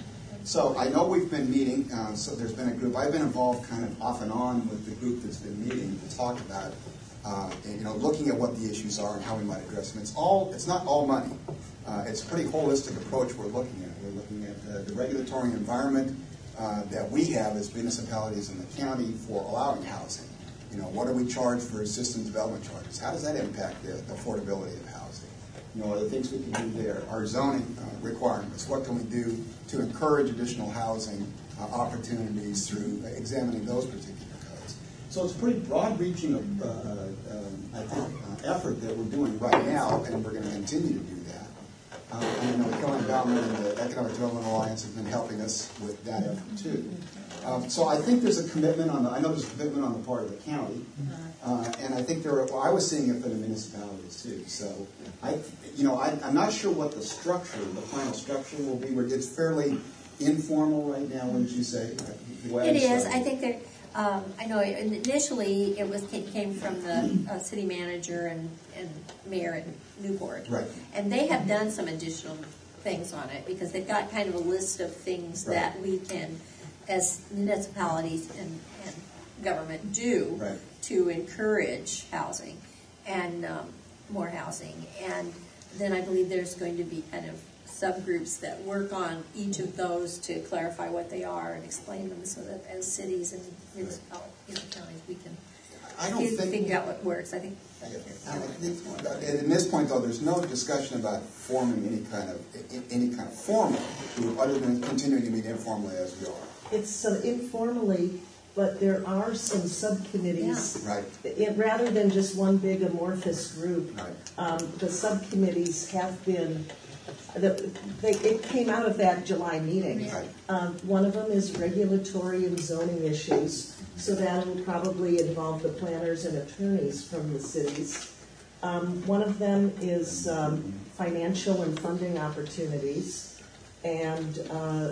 So I know we've been meeting, uh, so there's been a group, I've been involved kind of off and on with the group that's been meeting to talk about, uh, you know, looking at what the issues are and how we might address them. It's all, it's not all money. Uh, it's a pretty holistic approach we're looking at. We're looking at uh, the regulatory environment uh, that we have as municipalities in the county for allowing housing. You know, what do we charge for system development charges? How does that impact the, the affordability of housing? You know, are the things we can do there? Our zoning uh, requirements, what can we do to encourage additional housing uh, opportunities through examining those particular codes? So it's a pretty broad-reaching, uh, uh, I think, uh, effort that we're doing right now, and we're going to continue to do that. Uh, and, you know, the County Endowment and the Economic Development Alliance have been helping us with that effort, too. Um, so I think there's a commitment on the, I know there's a commitment on the part of the county, uh, and I think there are, well, I was seeing it for the municipalities, too. So, I, you know, I, I'm not sure what the structure, the final structure will be. Where it's fairly informal right now, wouldn't you say? The way It I'm is. starting. I think that, um, I know initially it was came from the uh, city manager and, and mayor in Newport. Right. And they have done some additional things on it because they've got kind of a list of things Right. that we can, as municipalities and, and government, do Right. to encourage housing and um, more housing. And then I believe there's going to be kind of subgroups that work on each of those to clarify what they are and explain them so that as cities and municipalities, you know, counties, we can I don't fig- think- figure out what works. I think. I think, at this point, though, there's no discussion about forming any kind of any kind of formal group other than continuing to meet informally as we are. It's uh, informally, but there are some subcommittees. Right. It, rather than just one big amorphous group, Right. um, the subcommittees have been, the, they, it came out of that July meeting. Right. Um, one of them is regulatory and zoning issues, so that will probably involve the planners and attorneys from the cities. Um, one of them is um, financial and funding opportunities, and uh,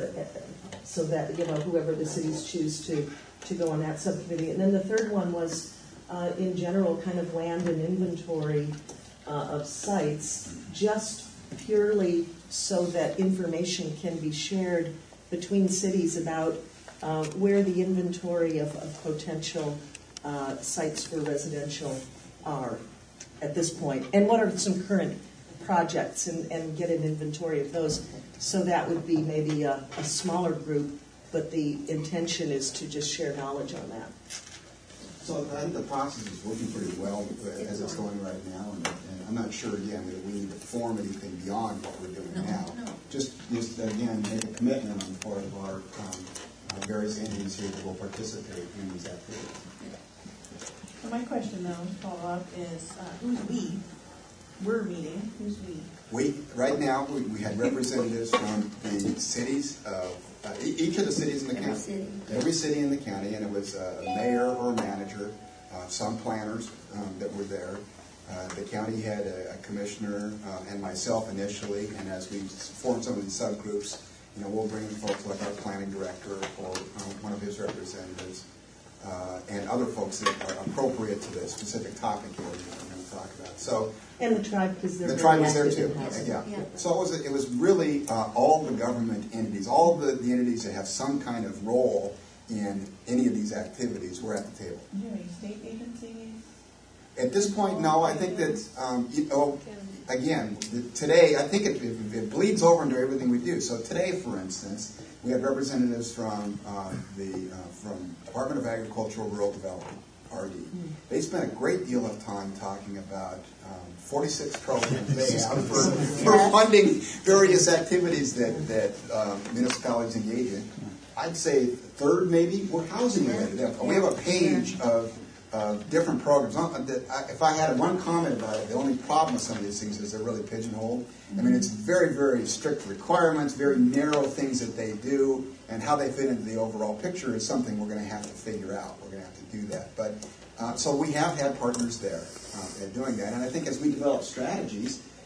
so that, you know, whoever the cities choose to, to go on that subcommittee. And then the third one was, uh, in general, kind of land and inventory uh, of sites, just purely so that information can be shared between cities about uh, where the inventory of, of potential uh, sites for residential are at this point, and what are some current projects, and, and get an inventory of those. So that would be maybe a, a smaller group, but the intention is to just share knowledge on that. So I think the process is working pretty well as it's going right now, and, and I'm not sure, again, that we need to form anything beyond what we're doing No, now. no. Just, just again, make a commitment on the part of our um, uh, various entities here that will participate in these activities. So my question though, to follow up, is uh, who's we? We're meeting, who's we? We, right now, we, we had representatives from the cities of, uh, e- each of the cities in the Every county. city. Every city in the county, and it was a mayor or a manager, uh, some planners um, that were there. Uh, the county had a, a commissioner uh, and myself initially, and as we formed some of these subgroups, you know, we'll bring in folks like our planning director or um, one of his representatives, uh, and other folks that are appropriate to the specific topic here we're going to talk about. So. And the tribe, because they're The very tribe was there active too, in housing. yeah. Yeah. So it was, it was really uh, all the government entities, all the, the entities that have some kind of role in any of these activities were at the table. Do you have any state agencies? At this point, no, I think that, um, you know, again, the, today, I think it, it, it bleeds over into everything we do. So today, for instance, we had representatives from uh, the uh, from Department of Agricultural Rural Development, R D. They spent a great deal of time talking about um, forty-six programs they have for, for funding various activities that, that um, municipalities engage in. I'd say third, maybe, were housing related. We have a page of Uh, different programs. If I had one comment about it, the only problem with some of these things is they're really pigeonholed. I mean, it's very, very strict requirements, very narrow things that they do, and how they fit into the overall picture is something we're going to have to figure out. We're going to have to do that. But uh, so we have had partners there uh, at doing that, and I think as we develop strategies,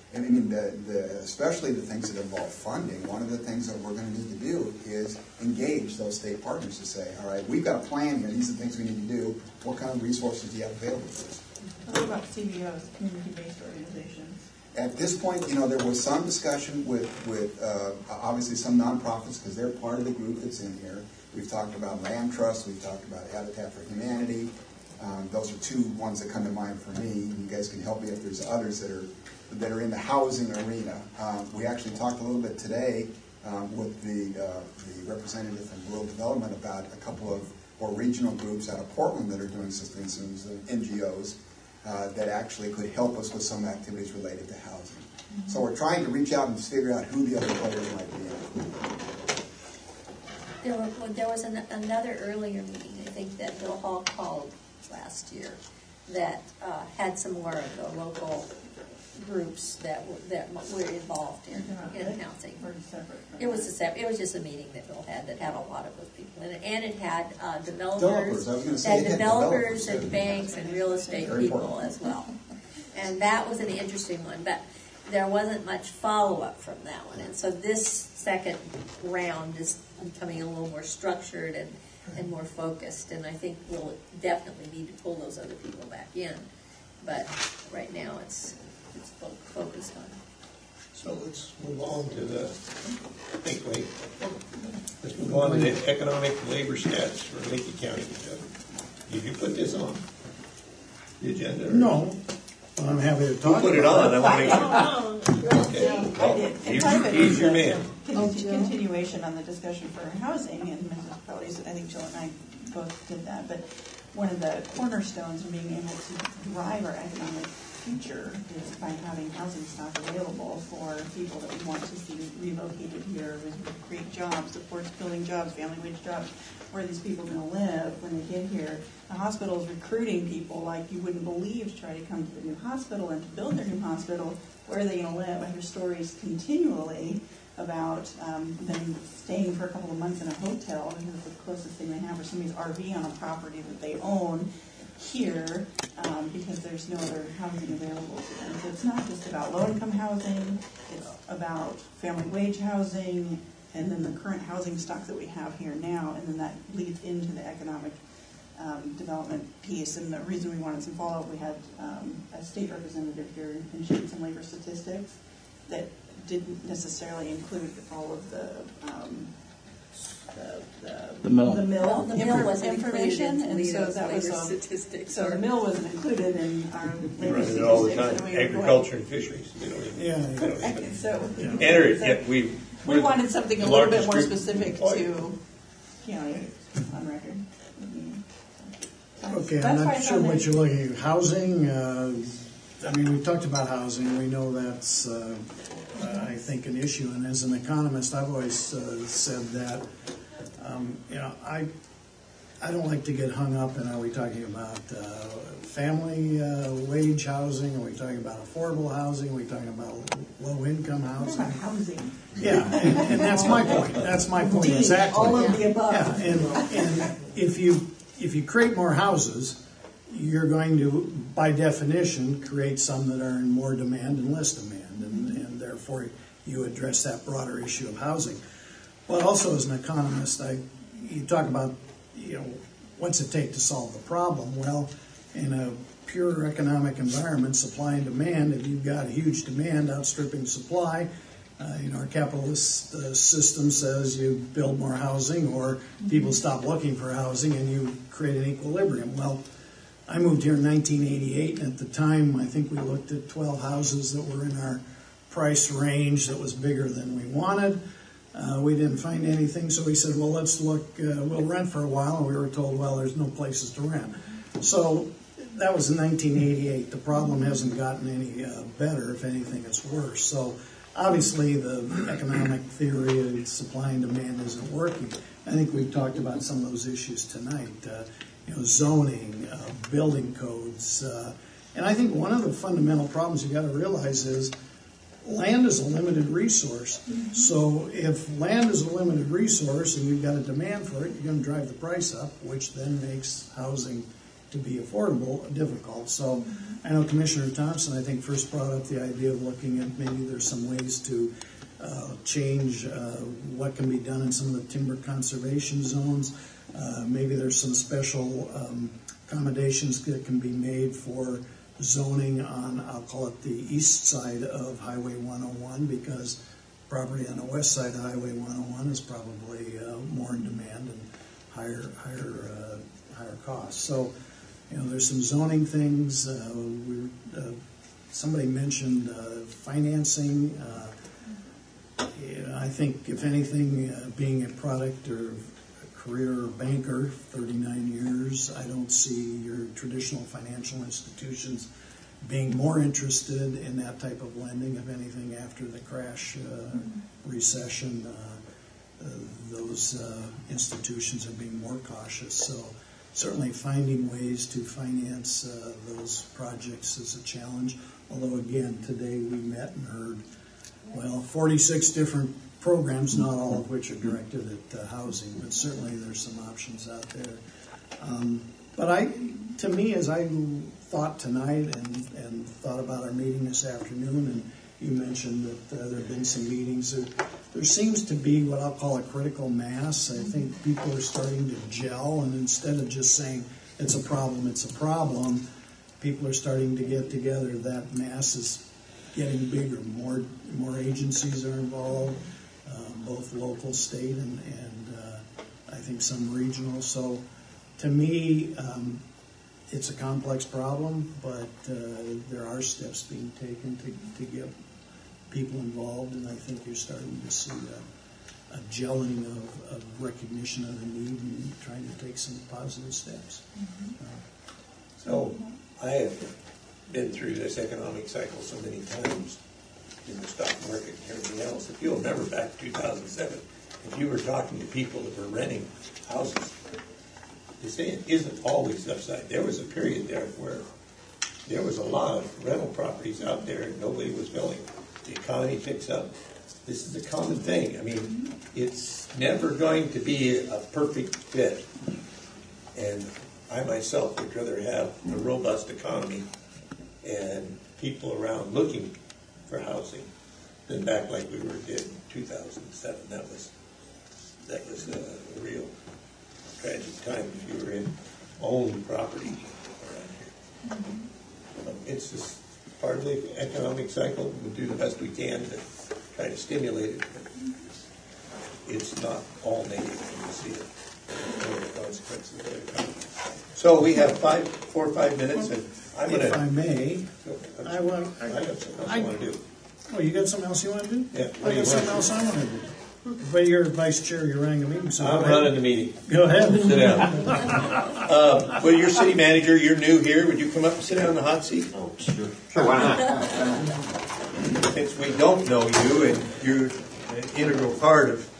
And I mean, the, the, especially the things that involve funding, one of the things that we're going to need to do is engage those state partners to say, all right, we've got a plan here, these are the things we need to do, what kind of resources do you have available to us? What about C B Os, community-based organizations? At this point, you know, there was some discussion with, with uh, obviously some nonprofits, because they're part of the group that's in here. We've talked about Land Trust, we've talked about Habitat for Humanity. Um, those are two ones that come to mind for me. You guys can help me if there's others that are that are in the housing arena. Um, we actually talked a little bit today um, with the, uh, the representative from Rural Development about a couple of more regional groups out of Portland that are doing systems and N G Os uh, that actually could help us with some activities related to housing. Mm-hmm. So we're trying to reach out and figure out who the other players might be in. There, were, well, there was an, another earlier meeting, I think, that Bill Hall called last year that uh, had some more of the local groups that were, that were involved in, in housing. It was a separate, it was just a meeting that Bill had that had a lot of those people in it, and it had uh, developers, developers. I was gonna say, and it had developers, developers and banks and real estate Very people important. as well. And that was an interesting one, but there wasn't much follow-up from that one. And so this second round is becoming a little more structured and, and more focused, and I think we'll definitely need to pull those other people back in. But right now it's it's focused on. So let's move on to the, think, wait, let's move on to the economic labor stats for Lincoln County. Did you put this on the agenda? Or? No, but I'm happy to talk. You put it on, I want to make sure. Okay. I did. And He's, part of it he's is your a man. con- continuation on the discussion for housing, and Missus Pelly's, I think Jill and I both did that, but one of the cornerstones of being able to drive our economic future is by having housing stock available for people that we want to see relocated here, we create jobs, supports building jobs, family wage jobs. Where are these people going to live when they get here? The hospital is recruiting people like you wouldn't believe to try to come to the new hospital and to build their new hospital. Where are they going to live? I hear stories continually about um, them staying for a couple of months in a hotel because it's the closest thing they have, or somebody's R V on a property that they own here um, because there's no other housing available to them. So it's not just about low-income housing, it's about family wage housing, and then the current housing stock that we have here now, and then that leads into the economic um, development piece. And the reason we wanted some follow-up, we had um, a state representative here and shared some labor statistics that didn't necessarily include all of the um, the, the, The mill. the mill, Well, the mill infor- wasn't information, included in and so Toledo's that was labor um, statistics. so the mill wasn't included in our labor Run statistics. it all the and time, we were going- agriculture and fisheries. We don't even, Yeah. we don't even So enter it yet. We, we wanted something a the little bit largest more group specific employed. to county on record. Okay, That's I'm why not I sure found what it- you're looking at. Housing, uh, I mean, we've talked about housing. We know that's, uh, uh, I think, an issue. And as an economist, I've always uh, said that, um, you know, I I don't like to get hung up in, are we talking about uh, family uh, wage housing? Are we talking about affordable housing? Are we talking about low-income What housing? about housing? Yeah, and, and that's my point. That's my point exactly. All of the above. Yeah, and, and if you, if you create more houses, you're going to, by definition, create some that are in more demand and less demand, and, and therefore you address that broader issue of housing. But also as an economist, I, you talk about, you know, what's it take to solve the problem? Well, in a pure economic environment, supply and demand, if you've got huge demand outstripping supply, Uh, you know, our capitalist uh, system says you build more housing or people stop looking for housing and you create an equilibrium. Well, I moved here in nineteen eighty-eight, and at the time I think we looked at twelve houses that were in our price range that was bigger than we wanted. Uh, we didn't find anything, so we said, well, let's look, uh, we'll rent for a while, and we were told, well, there's no places to rent. So that was in nineteen eighty-eight. The problem hasn't gotten any uh, better. If anything, it's worse. So obviously, the economic theory of supply and demand isn't working. I think we've talked about some of those issues tonight. Uh, you know, zoning, uh, building codes, uh, and I think one of the fundamental problems you've got to realize is land is a limited resource. Mm-hmm. So if land is a limited resource and you've got a demand for it, you're going to drive the price up, which then makes housing to be affordable difficult. So I know Commissioner Thompson, I think, first brought up the idea of looking at maybe there's some ways to uh, change uh, what can be done in some of the timber conservation zones. Uh, maybe there's some special um, accommodations that can be made for zoning on, I'll call it the east side of Highway one oh one, because property on the west side of Highway one oh one is probably uh, more in demand and higher higher uh, higher costs. So, you know, there's some zoning things. Uh, we uh, somebody mentioned uh, financing. Uh, yeah, I think, if anything, uh, being a product or career banker, thirty-nine years, I don't see your traditional financial institutions being more interested in that type of lending. If anything, after the crash uh, recession, uh, uh, those uh, institutions are being more cautious. So certainly finding ways to finance uh, those projects is a challenge. Although, again, today we met and heard, well, forty-six different programs, not all of which are directed at uh, housing, but certainly there's some options out there. Um, but I, to me, as I thought tonight and, and thought about our meeting this afternoon, and you mentioned that uh, there have been some meetings, there, there seems to be what I'll call a critical mass. I think people are starting to gel, and instead of just saying it's a problem, it's a problem, people are starting to get together. That mass is getting bigger. More, more agencies are involved. Uh, both local, state, and, and uh, I think some regional. So to me, um, it's a complex problem, but uh, there are steps being taken to, to get people involved, and I think you're starting to see a, a gelling of, of recognition of the need and trying to take some positive steps. Mm-hmm. uh, So I have been through this economic cycle so many times in the stock market and everything else. If you'll remember back to two thousand seven, if you were talking to people that were renting houses, they say it isn't always upside. There was a period there where there was a lot of rental properties out there and nobody was building. The economy picks up. This is a common thing. I mean, it's never going to be a perfect fit. And I myself would rather have a robust economy and people around looking for housing than back like we were did in two thousand seven. That was that was a, a real tragic time if you were in owned property around here. Mm-hmm. um, it's just part of the economic cycle. We'll do the best we can to try to stimulate it, but it's not all negative when you see it. The consequences there. So we have five, four or five minutes, and I'm going to. If I may, I, I want. I got something else I, I want to do. Oh, you got something else you want to do? Yeah. I got something else I want to do. But you're vice chair, you're running the meeting, so I'm running the meeting. Go ahead. Sit down. uh, well, you're city manager. You're new here. Would you come up and sit down in the hot seat? Oh, sure. Sure, why not? Since we don't know you and you're an integral part of,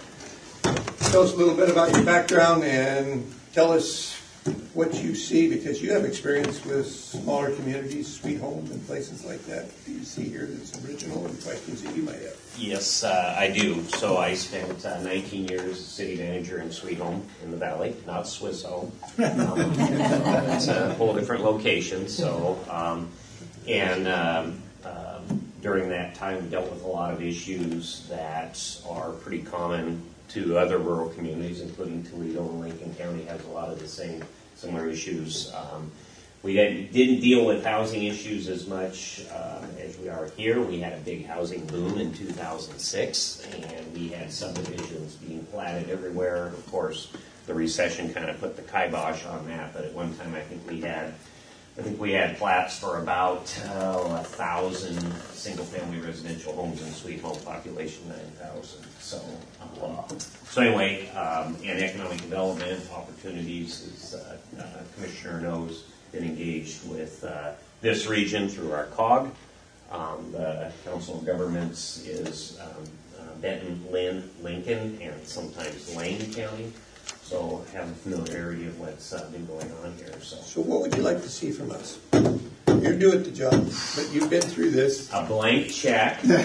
tell us a little bit about your background and tell us what you see, because you have experience with smaller communities, Sweet Home and places like that. Do you see here that's original and questions that you might have? Yes, uh, I do. So I spent uh, nineteen years as city manager in Sweet Home in the Valley, not Swiss Home. Um, it's a whole different location. So, um, and um, um, during that time, we dealt with a lot of issues that are pretty common to other rural communities, including Toledo and Lincoln County has a lot of the same similar issues. Um, we didn't, didn't deal with housing issues as much um, as we are here. We had a big housing boom in two thousand six, and we had subdivisions being platted everywhere. Of course, the recession kind of put the kibosh on that, but at one time I think we had I think we had plats for about oh, a thousand single-family residential homes in Sweet Home, population nine thousand. So, um, so anyway, um, and economic development opportunities, as uh, uh, Commissioner knows, been engaged with uh, this region through our C O G. Um, the Council of Governments is um, uh, Benton, Lynn, Lincoln, and sometimes Lane County. So have a familiarity of what's uh, been going on here. So. so what would you like to see from us? You're new at the job, but you've been through this. A blank check. No.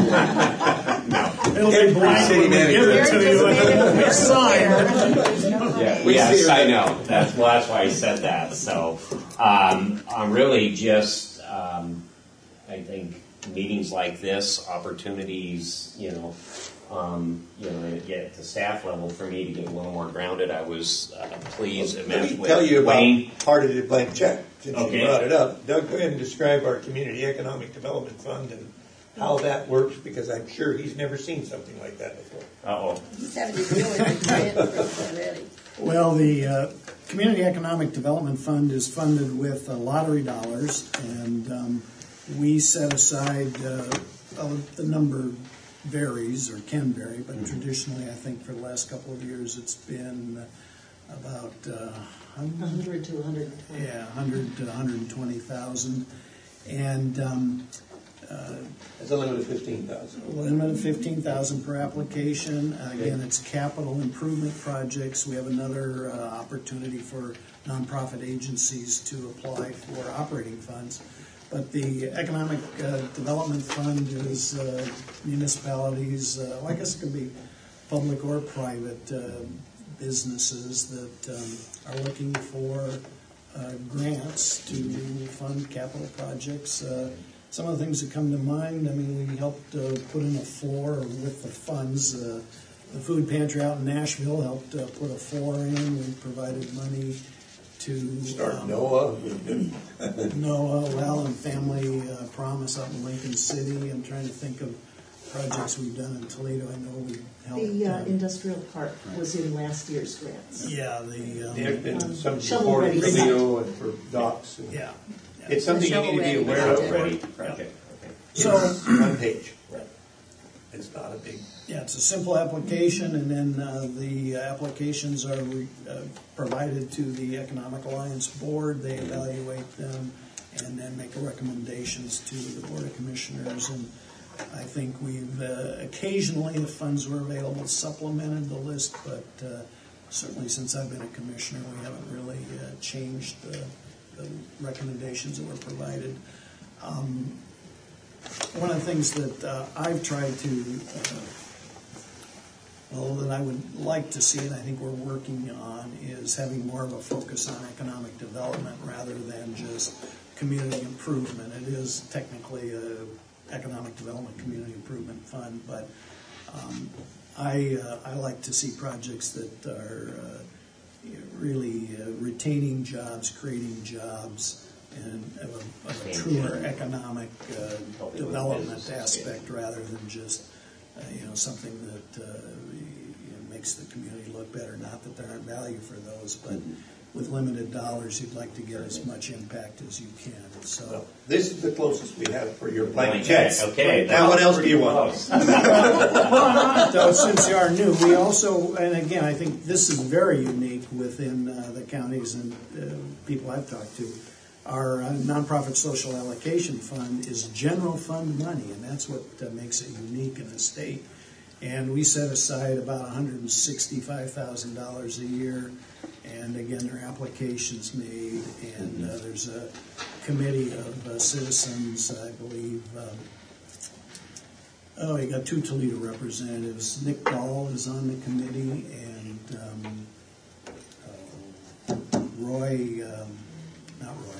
It'll be blank when we give it to you and it won't be signed. Yeah, We see yes, her. I know. That's, well, that's why I said that. So, um, I'm really just, um, I think meetings like this, opportunities, you know, um, you know, and get at the staff level for me to get a little more grounded. I was uh, pleased and Let met me with tell you about Wayne. part of the blank check, since Okay. you brought it up. Doug, go ahead and describe our Community Economic Development Fund and how that works, because I'm sure he's never seen something like that before. Uh-oh. He's having to deal with the grant already. Well, the uh, Community Economic Development Fund is funded with uh, lottery dollars, and um, we set aside, uh, uh, the number varies or can vary, but traditionally, I think for the last couple of years, it's been about uh, one hundred to one hundred twenty. yeah, one hundred to one hundred twenty thousand, and um, uh, It's a limit of fifteen thousand. limit of fifteen thousand per application. Uh, Again, it's capital improvement projects. We have another uh, opportunity for nonprofit agencies to apply for operating funds. But the Economic uh, Development Fund is uh, municipalities, uh, well, I guess it could be public or private uh, businesses that um, are looking for uh, grants to fund capital projects. Uh, Some of the things that come to mind, I mean, we helped uh, put in a floor with the funds. Uh, the food pantry out in Nashville helped uh, put a floor in. We provided money to Start um, Noah. Noah, well, and Family uh, Promise up in Lincoln City. I'm trying to think of projects we've done in Toledo. I know we helped. The uh, um, industrial park was in last year's grants. yeah, the um, There's been Um, some shovel support in ready. Toledo and for docks. and- yeah. It's something you need to be Shovel-ready aware of. project. Right? Project. Okay. So One page. It's not a big. yeah, it's a simple application, and then uh, the applications are re- uh, provided to the Economic Alliance Board. They evaluate them and then make recommendations to the Board of Commissioners. And I think we've uh, occasionally, if funds were available, supplemented the list, but uh, certainly since I've been a commissioner, we haven't really uh, changed the, the recommendations that were provided. Um, One of the things that uh, I've tried to, uh, well, that I would like to see, and I think we're working on, is having more of a focus on economic development rather than just community improvement. It is technically a economic development community improvement fund, but um, I I like to see projects that are uh, really uh, retaining jobs, creating jobs, and of a, of a truer economic uh, development aspect rather than just uh, you know something that uh, you know, makes the community look better. Not that there aren't value for those, but with limited dollars, you'd like to get as much impact as you can. So So this is the closest we have for your blank Blank check. check, okay. Now, what else do you want? Close. So since you are new, we also, and again, I think this is very unique within uh, the counties and uh, people I've talked to. Our uh, nonprofit social allocation fund is general fund money, and that's what uh, makes it unique in the state. And we set aside about one hundred sixty-five thousand dollars a year, and again, there are applications made, and uh, there's a committee of uh, citizens, I believe. Um, oh, you got two Toledo representatives. Nick Dahl is on the committee, and um, uh, Roy, um, not Roy.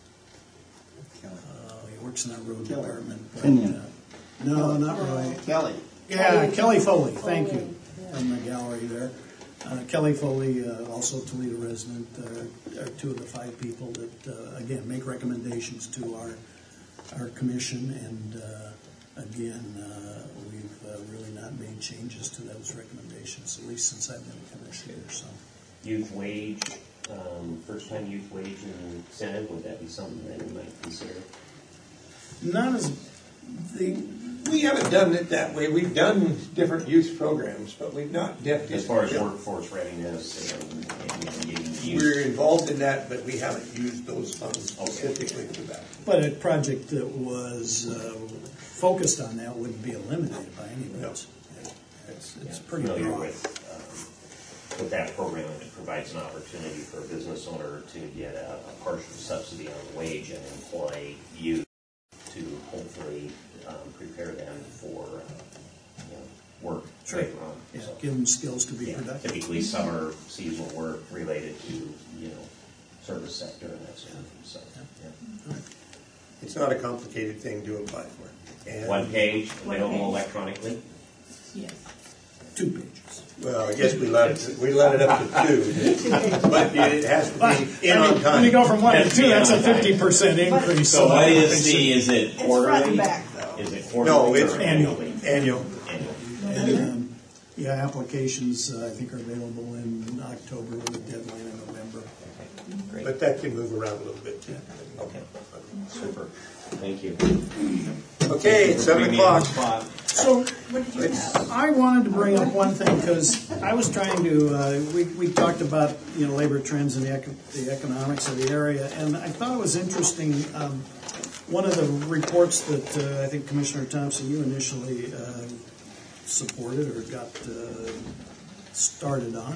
Uh, he works in our road Kelly. department. But, Kenyon. uh, no, not Roy. Kelly. Yeah, Kelly Foley, thank you, from the gallery there. Uh, Kelly Foley, uh, also Toledo resident, uh, are two of the five people that, uh, again, make recommendations to our, our commission, and uh, again, uh, we've uh, really not made changes to those recommendations, at least since I've been a commissioner, so. Youth wage, um, first time youth wage incentive, would that be something that you might consider? Not as, the, We haven't done it that way. We've done different youth programs, but we've not dipped As in. far as workforce readiness and, and, and getting youth. We're involved in that, but we haven't used those funds Okay. specifically for that. but a project that was uh, focused on that wouldn't be eliminated by any means. It's, it's Yeah, pretty familiar broad. with, um, with that program. It provides an opportunity for a business owner to get a, a partial subsidy on the wage and employ youth to hopefully um, prepare them for uh, you know, work Sure. later on. Yeah, So, give them skills to be yeah, productive. typically summer seasonal work related to, you know, service sector and that sort of thing, so, yeah. It's not a complicated thing to apply for. And- One page, One available page. electronically. Yes. Two pages. Well, I guess we let it, we let it up to two, but it has to be in I on mean, time. when you go from one to Has to two, be that's a on time. fifty percent increase. So what I is think the, is it It's front quarterly? and back, though. Is it No, quarterly it's or annual. annually? Annual. Annual. And, um, yeah, applications, uh, I think, are available in October with a deadline in November. Great. But that can move around a little bit too. Okay, super. Thank you. Okay, it's seven o'clock. So, I wanted to bring up one thing, because I was trying to, uh, we, we talked about, you know, labor trends and the, eco- the economics of the area, and I thought it was interesting, um, one of the reports that uh, I think Commissioner Thompson, you initially uh, supported or got uh, started on,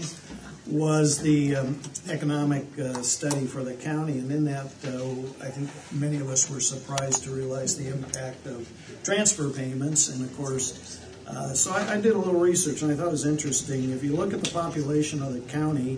was the um, economic uh, study for the county, and in that, uh, I think many of us were surprised to realize the impact of transfer payments, and of course, uh, so I, I did a little research, and I thought it was interesting. If you look at the population of the county,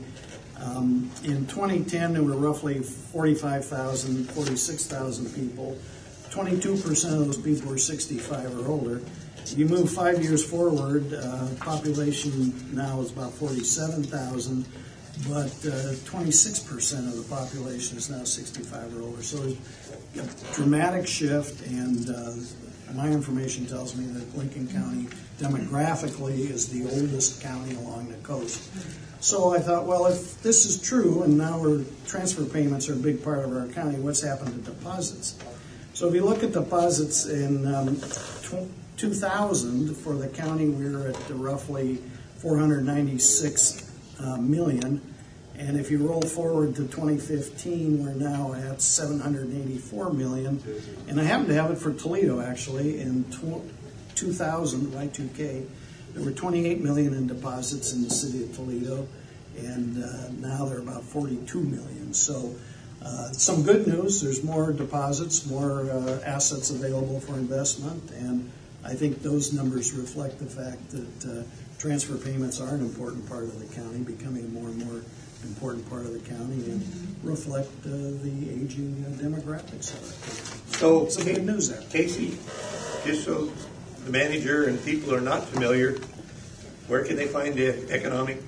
um, in twenty ten, there were roughly forty-five thousand, forty-six thousand people. twenty-two percent of those people were sixty-five or older. You move five years forward, uh, population now is about forty-seven thousand, but uh, twenty-six percent of the population is now sixty-five or older. So there's a dramatic shift, and uh, my information tells me that Lincoln County demographically is the oldest county along the coast. So I thought, well, if this is true, and now we're, transfer payments are a big part of our county, what's happened to deposits? So if you look at deposits in um, two thousand for the county, we were at roughly four hundred ninety-six uh, million. And if you roll forward to twenty fifteen, we're now at seven hundred eighty-four million. And I happen to have it for Toledo, actually. In two thousand, Y two K, there were twenty-eight million in deposits in the city of Toledo. And uh, now they're about forty-two million. So uh, some good news. There's more deposits, more uh, assets available for investment. And I think those numbers reflect the fact that uh, transfer payments are an important part of the county, becoming a more and more important part of the county, and reflect uh, the aging uh, demographics of it. So, Some good news there. Casey, just so the manager and people are not familiar, where can they find the economic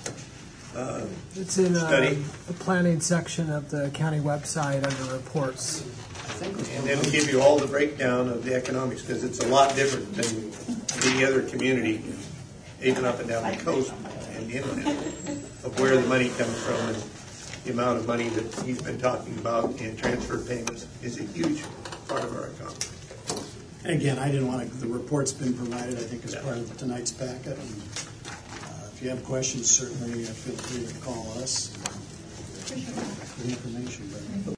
uh, It's in uh, study? the planning section of the county website under reports. And it'll give you all the breakdown of the economics, because it's a lot different than any other community, even up and down the coast and inland, of where the money comes from, and the amount of money that he's been talking about in transfer payments is a huge part of our economy. Again, I didn't want to, the report's been provided, I think, as part of tonight's packet. And, uh, if you have questions, certainly uh, feel free to call us. Good information, but.